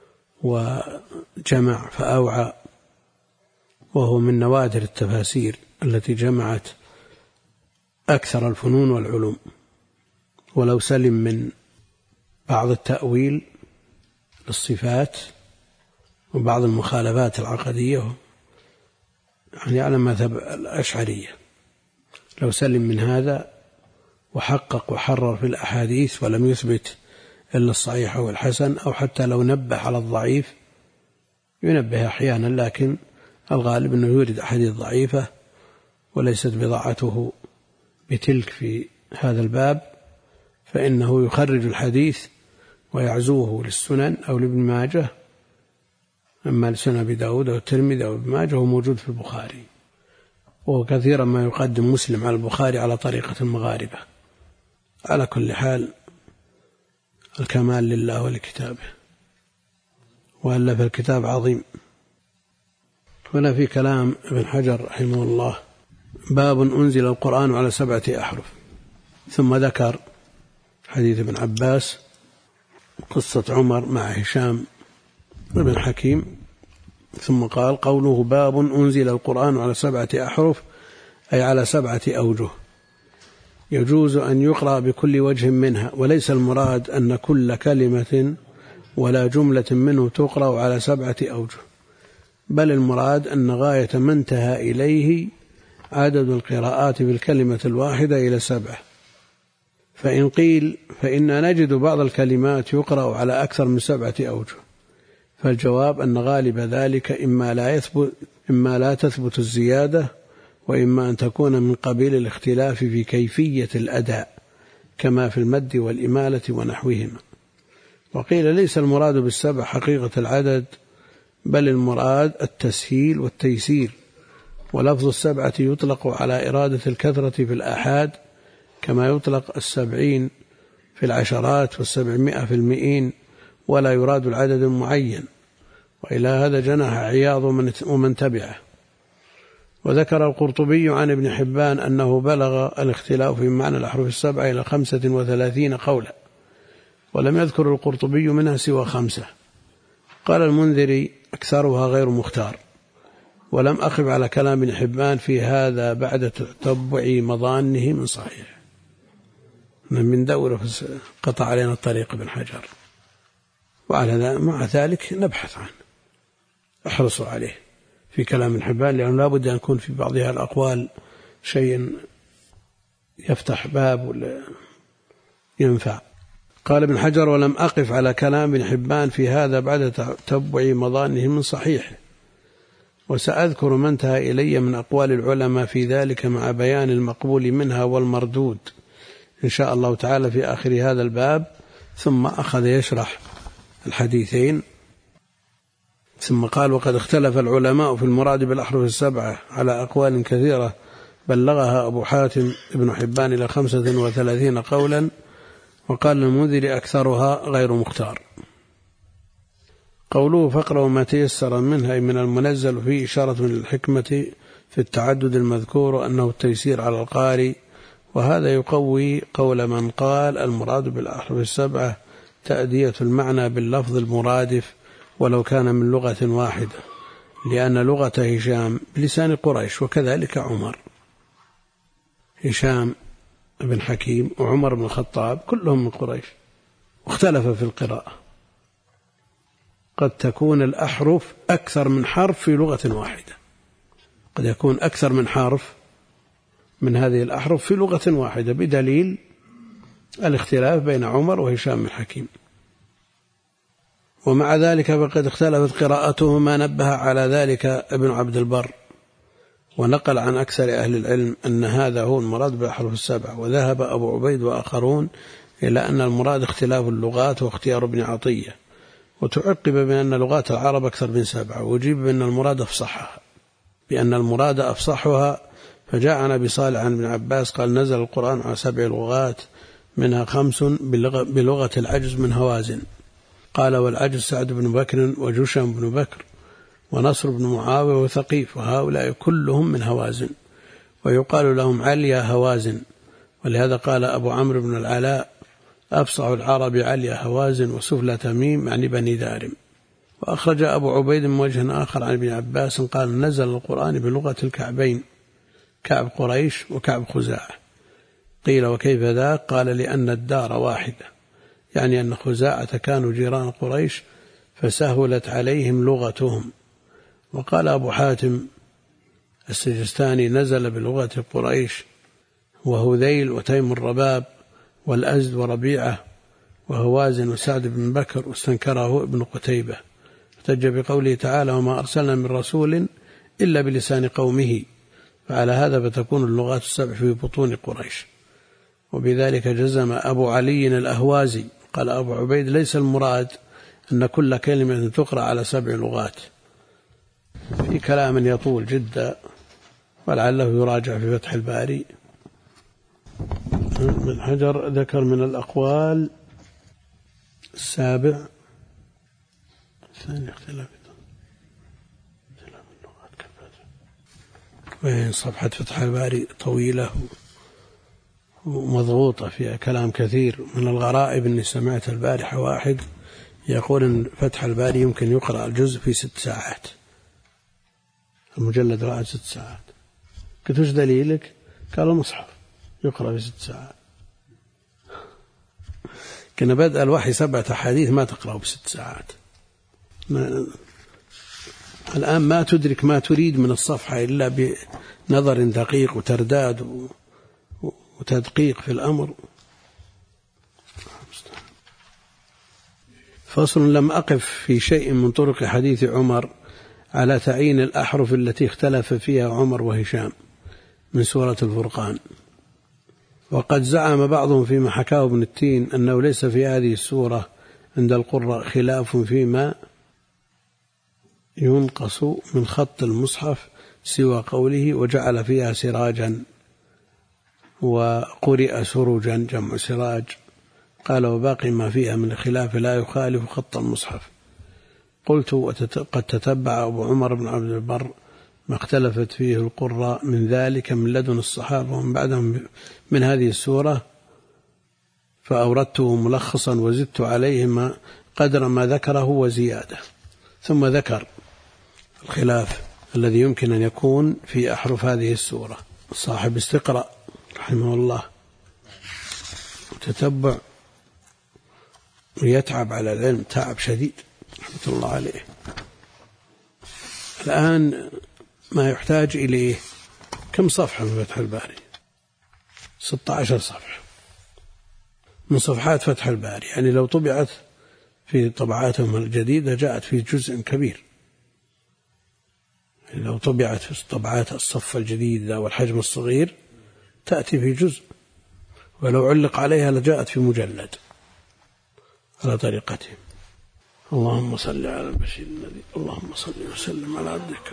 وجمع فأوعى، وهو من نوادر التفاسير التي جمعت أكثر الفنون والعلوم. ولو سلم من بعض التأويل للصفات وبعض المخالفات العقدية، يعني على مذهب الأشعرية، لو سلم من هذا وحقق وحرر في الأحاديث ولم يثبت إلا الصحيح والحسن، أو حتى لو نبه على الضعيف، ينبه أحيانا، لكن الغالب أنه يورد أحاديث ضعيفة وليست بضاعته بتلك في هذا الباب، فإنه يخرج الحديث ويعزوه للسنن أو لابن ماجه. أما لسنن أبي داود أو الترمذي أو ابن ماجه هو موجود في البخاري، وكثيرا ما يقدم مسلم على البخاري على طريقة المغاربة. على كل حال الكمال لله ولكتابه، وألا فالكتاب عظيم. هنا في كلام ابن حجر رحمه الله: باب أنزل القرآن على 7 أحرف. ثم ذكر حديث ابن عباس، قصة عمر مع هشام بن حكيم، ثم قال: قوله باب أنزل القرآن على 7 أحرف، أي على 7 أوجه، يجوز أن يقرأ بكل وجه منها، وليس المراد أن كل كلمة ولا جملة منه تقرأ على 7 أوجه، بل المراد أن غاية ما انتهى إليه عدد القراءات بالكلمة الواحدة إلى 7. فإن قيل فإن نجد بعض الكلمات يقرأ على أكثر من 7 أوجه، فالجواب أن غالب ذلك إما لا تثبت الزيادة، وإما أن تكون من قبيل الاختلاف في كيفية الأداء، كما في المد والإمالة ونحوهما. وقيل ليس المراد بال7 حقيقة العدد، بل المراد التسهيل والتيسير. ولفظ 7 يطلق على إرادة الكثرة في الآحاد، كما يطلق 70 في العشرات 700 في المئين، ولا يراد العدد المعين. وإلى هذا جنح عياض ومن تبعه. وذكر القرطبي عن ابن حبان أنه بلغ الاختلاف في معنى الأحرف 7 إلى 35 قولا، ولم يذكر القرطبي منها سوى 5. قال المنذري: أكثرها غير مختار. ولم أقف على كلام ابن حبان في هذا بعد تتبع مظانه من صحيح. من دورة قطع علينا الطريق ابن حجر، وعلى مع ذلك نبحث عنه، احرصوا عليه في كلام ابن حبان، لأنه لا بد أن يكون في بعضها الأقوال شيء يفتح باب ولا ينفع. قال ابن حجر: ولم أقف على كلام ابن حبان في هذا بعد تتبع مظانه من صحيحه، وسأذكر ما انتهى إلي من أقوال العلماء في ذلك مع بيان المقبول منها والمردود إن شاء الله تعالى في آخر هذا الباب. ثم أخذ يشرح الحديثين، ثم قال: وقد اختلف العلماء في المراد بالأحرف السبعة على أقوال كثيرة بلغها أبو حاتم ابن حبان إلى 35 قولا، وقال المنذر: أكثرها غير مختار. قوله: فاقرأوا ما تيسر منها، أي من المنزل، فيه إشارة من الحكمة في التعدد المذكور أنه التيسير على القارئ، وهذا يقوي قول من قال المراد بالأحرف السبعة تأدية المعنى باللفظ المرادف ولو كان من لغة واحدة، لأن لغة هشام بلسان قريش، وكذلك عمر. هشام بن حكيم وعمر بن الخطاب كلهم من قريش، واختلف في القراءة. قد تكون الأحرف أكثر من حرف في لغة واحدة، قد يكون أكثر من حرف من هذه الأحرف في لغة واحدة، بدليل الاختلاف بين عمر وهشام بن حكيم. ومع ذلك فقد اختلفت قراءتهما، نبه على ذلك ابن عبد البر، ونقل عن أكثر أهل العلم أن هذا هو المراد بالأحرف السبعة. وذهب أبو عبيد وآخرون إلى أن المراد اختلاف اللغات واختيار ابن عطية، وتعقب بأن لغات العرب أكثر من 7، وجيب بأن المراد أفصحها، فجاء عن أبي صالح عن ابن عباس قال: نزل القرآن على 7 لغات، منها 5 بلغة العجز من هوازن. قال: والعجز سعد بن بكر وجشم بن بكر ونصر بن معاوية وثقيف، وهؤلاء كلهم من هوازن، ويقال لهم عليا هوازن. ولهذا قال أبو عمرو بن العلاء: أفصح العرب عليا هوازن وسفلى تميم، يعني بني دارم. وأخرج أبو عبيد من وجه آخر عن ابن عباس قال: نزل القرآن بلغة الكعبين، كعب قريش وكعب خزاعة. قيل: وكيف ذاك؟ قال: لأن الدار واحدة، يعني أن خزاعة كانوا جيران قريش فسهلت عليهم لغتهم. وقال أبو حاتم السجستاني: نزل بلغة قريش وهذيل وتيم الرباب والأزد وربيعة وهوازن وسعد بن بكر، واستنكره ابن قتيبة، احتج بقوله تعالى: وما أرسلنا من رسول إلا بلسان قومه. فعلى هذا فتكون اللغات السبع في بطون قريش. وبذلك جزم أبو علي الأهوازي. قال أبو عبيد: ليس المراد أن كل كلمة تقرأ على 7 لغات، في كلام يطول جدا، ولعله يراجع في فتح الباري. ابن حجر ذكر من الأقوال 7 ثاني اختلاف اللغات كالفتح، وين صفحة فتح الباري طويلة ومضغوطة فيها كلام كثير. من الغرائب أني سمعت البارحة واحد يقول أن فتح الباري يمكن يقرأ الجزء في 6 ساعات، المجلد رأى 6 ساعات. قلت: وش دليلك؟ قال: المصحف يقرأ في 6 ساعات. كنا بدأ الوحي 7 أحاديث ما تقرأه ب6 ساعات. الآن ما تدرك ما تريد من الصفحة إلا بنظر دقيق وترداد وتدقيق في الأمر. فصل: لم أقف في شيء من طرق حديث عمر على تعيين الأحرف التي اختلف فيها عمر وهشام من سورة الفرقان. وقد زعم بعضهم فيما حكاه ابن التين أنه ليس في هذه السورة عند القراء خلاف فيما ينقص من خط المصحف سوى قوله: وجعل فيها سراجا، وقرئ سروجا جمع سراج. قال: وباقي ما فيها من الخلاف لا يخالف خط المصحف. قلت: قد تتبع أبو عمر بن عبد البر ما اختلفت فيه القراء من ذلك من لدن الصحابة ومن بعدهم من هذه السورة، فأوردته ملخصا وزدت عليه قدر ما ذكره وزيادة. ثم ذكر الخلاف الذي يمكن أن يكون في أحرف هذه السورة. صاحب استقراء رحمه الله تتبع ويتعب على العلم تعب شديد رحمة الله عليه. الآن ما يحتاج إليه كم صفحة من فتح الباري؟ 16 صفحة من صفحات فتح الباري، يعني لو طبعت في طبعاتهم الجديدة جاءت في جزء كبير، يعني لو طبعت في طبعات الصف الجديد والحجم الصغير تأتي في جزء، ولو علق عليها لجاءت في مجلد على طريقتهم. اللهم صل على البشير النبي، اللهم صل وسلم على عبدك.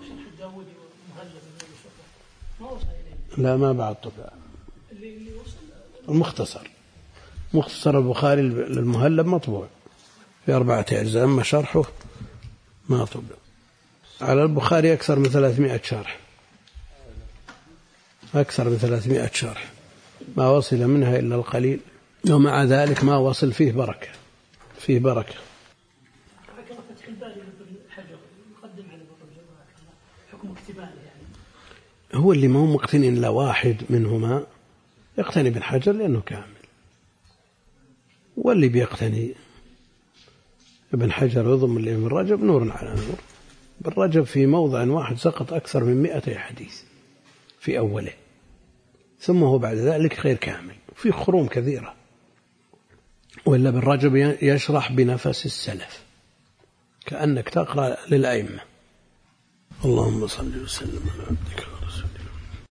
لا ما بعد طبع المختصر، مختصر البخاري للمهلب مطبوع في 4 أجزاء، أما شرحه ما طبع. على البخاري أكثر من 300 شرح، أكثر من 300 شرح، ما وصل منها إلا القليل، ومع ذلك ما وصل فيه بركة، فيه بركة. فتح الباري لابن حجر يقدم على حكم اكتباله، يعني هو اللي ما هو مقتني إلا واحد منهما يقتني ابن حجر لأنه كامل، واللي بيقتني ابن حجر يضم اللي من رجب نور على نور. بالرجب في موضع واحد سقط أكثر من 100 حديث في أوله، ثم هو بعد ذلك غير كامل في خروم كثيرة، وإلا بالرجب يشرح بنفس السلف كأنك تقرأ للأئمة. اللهم صل وسلم على عبدك ورسولك.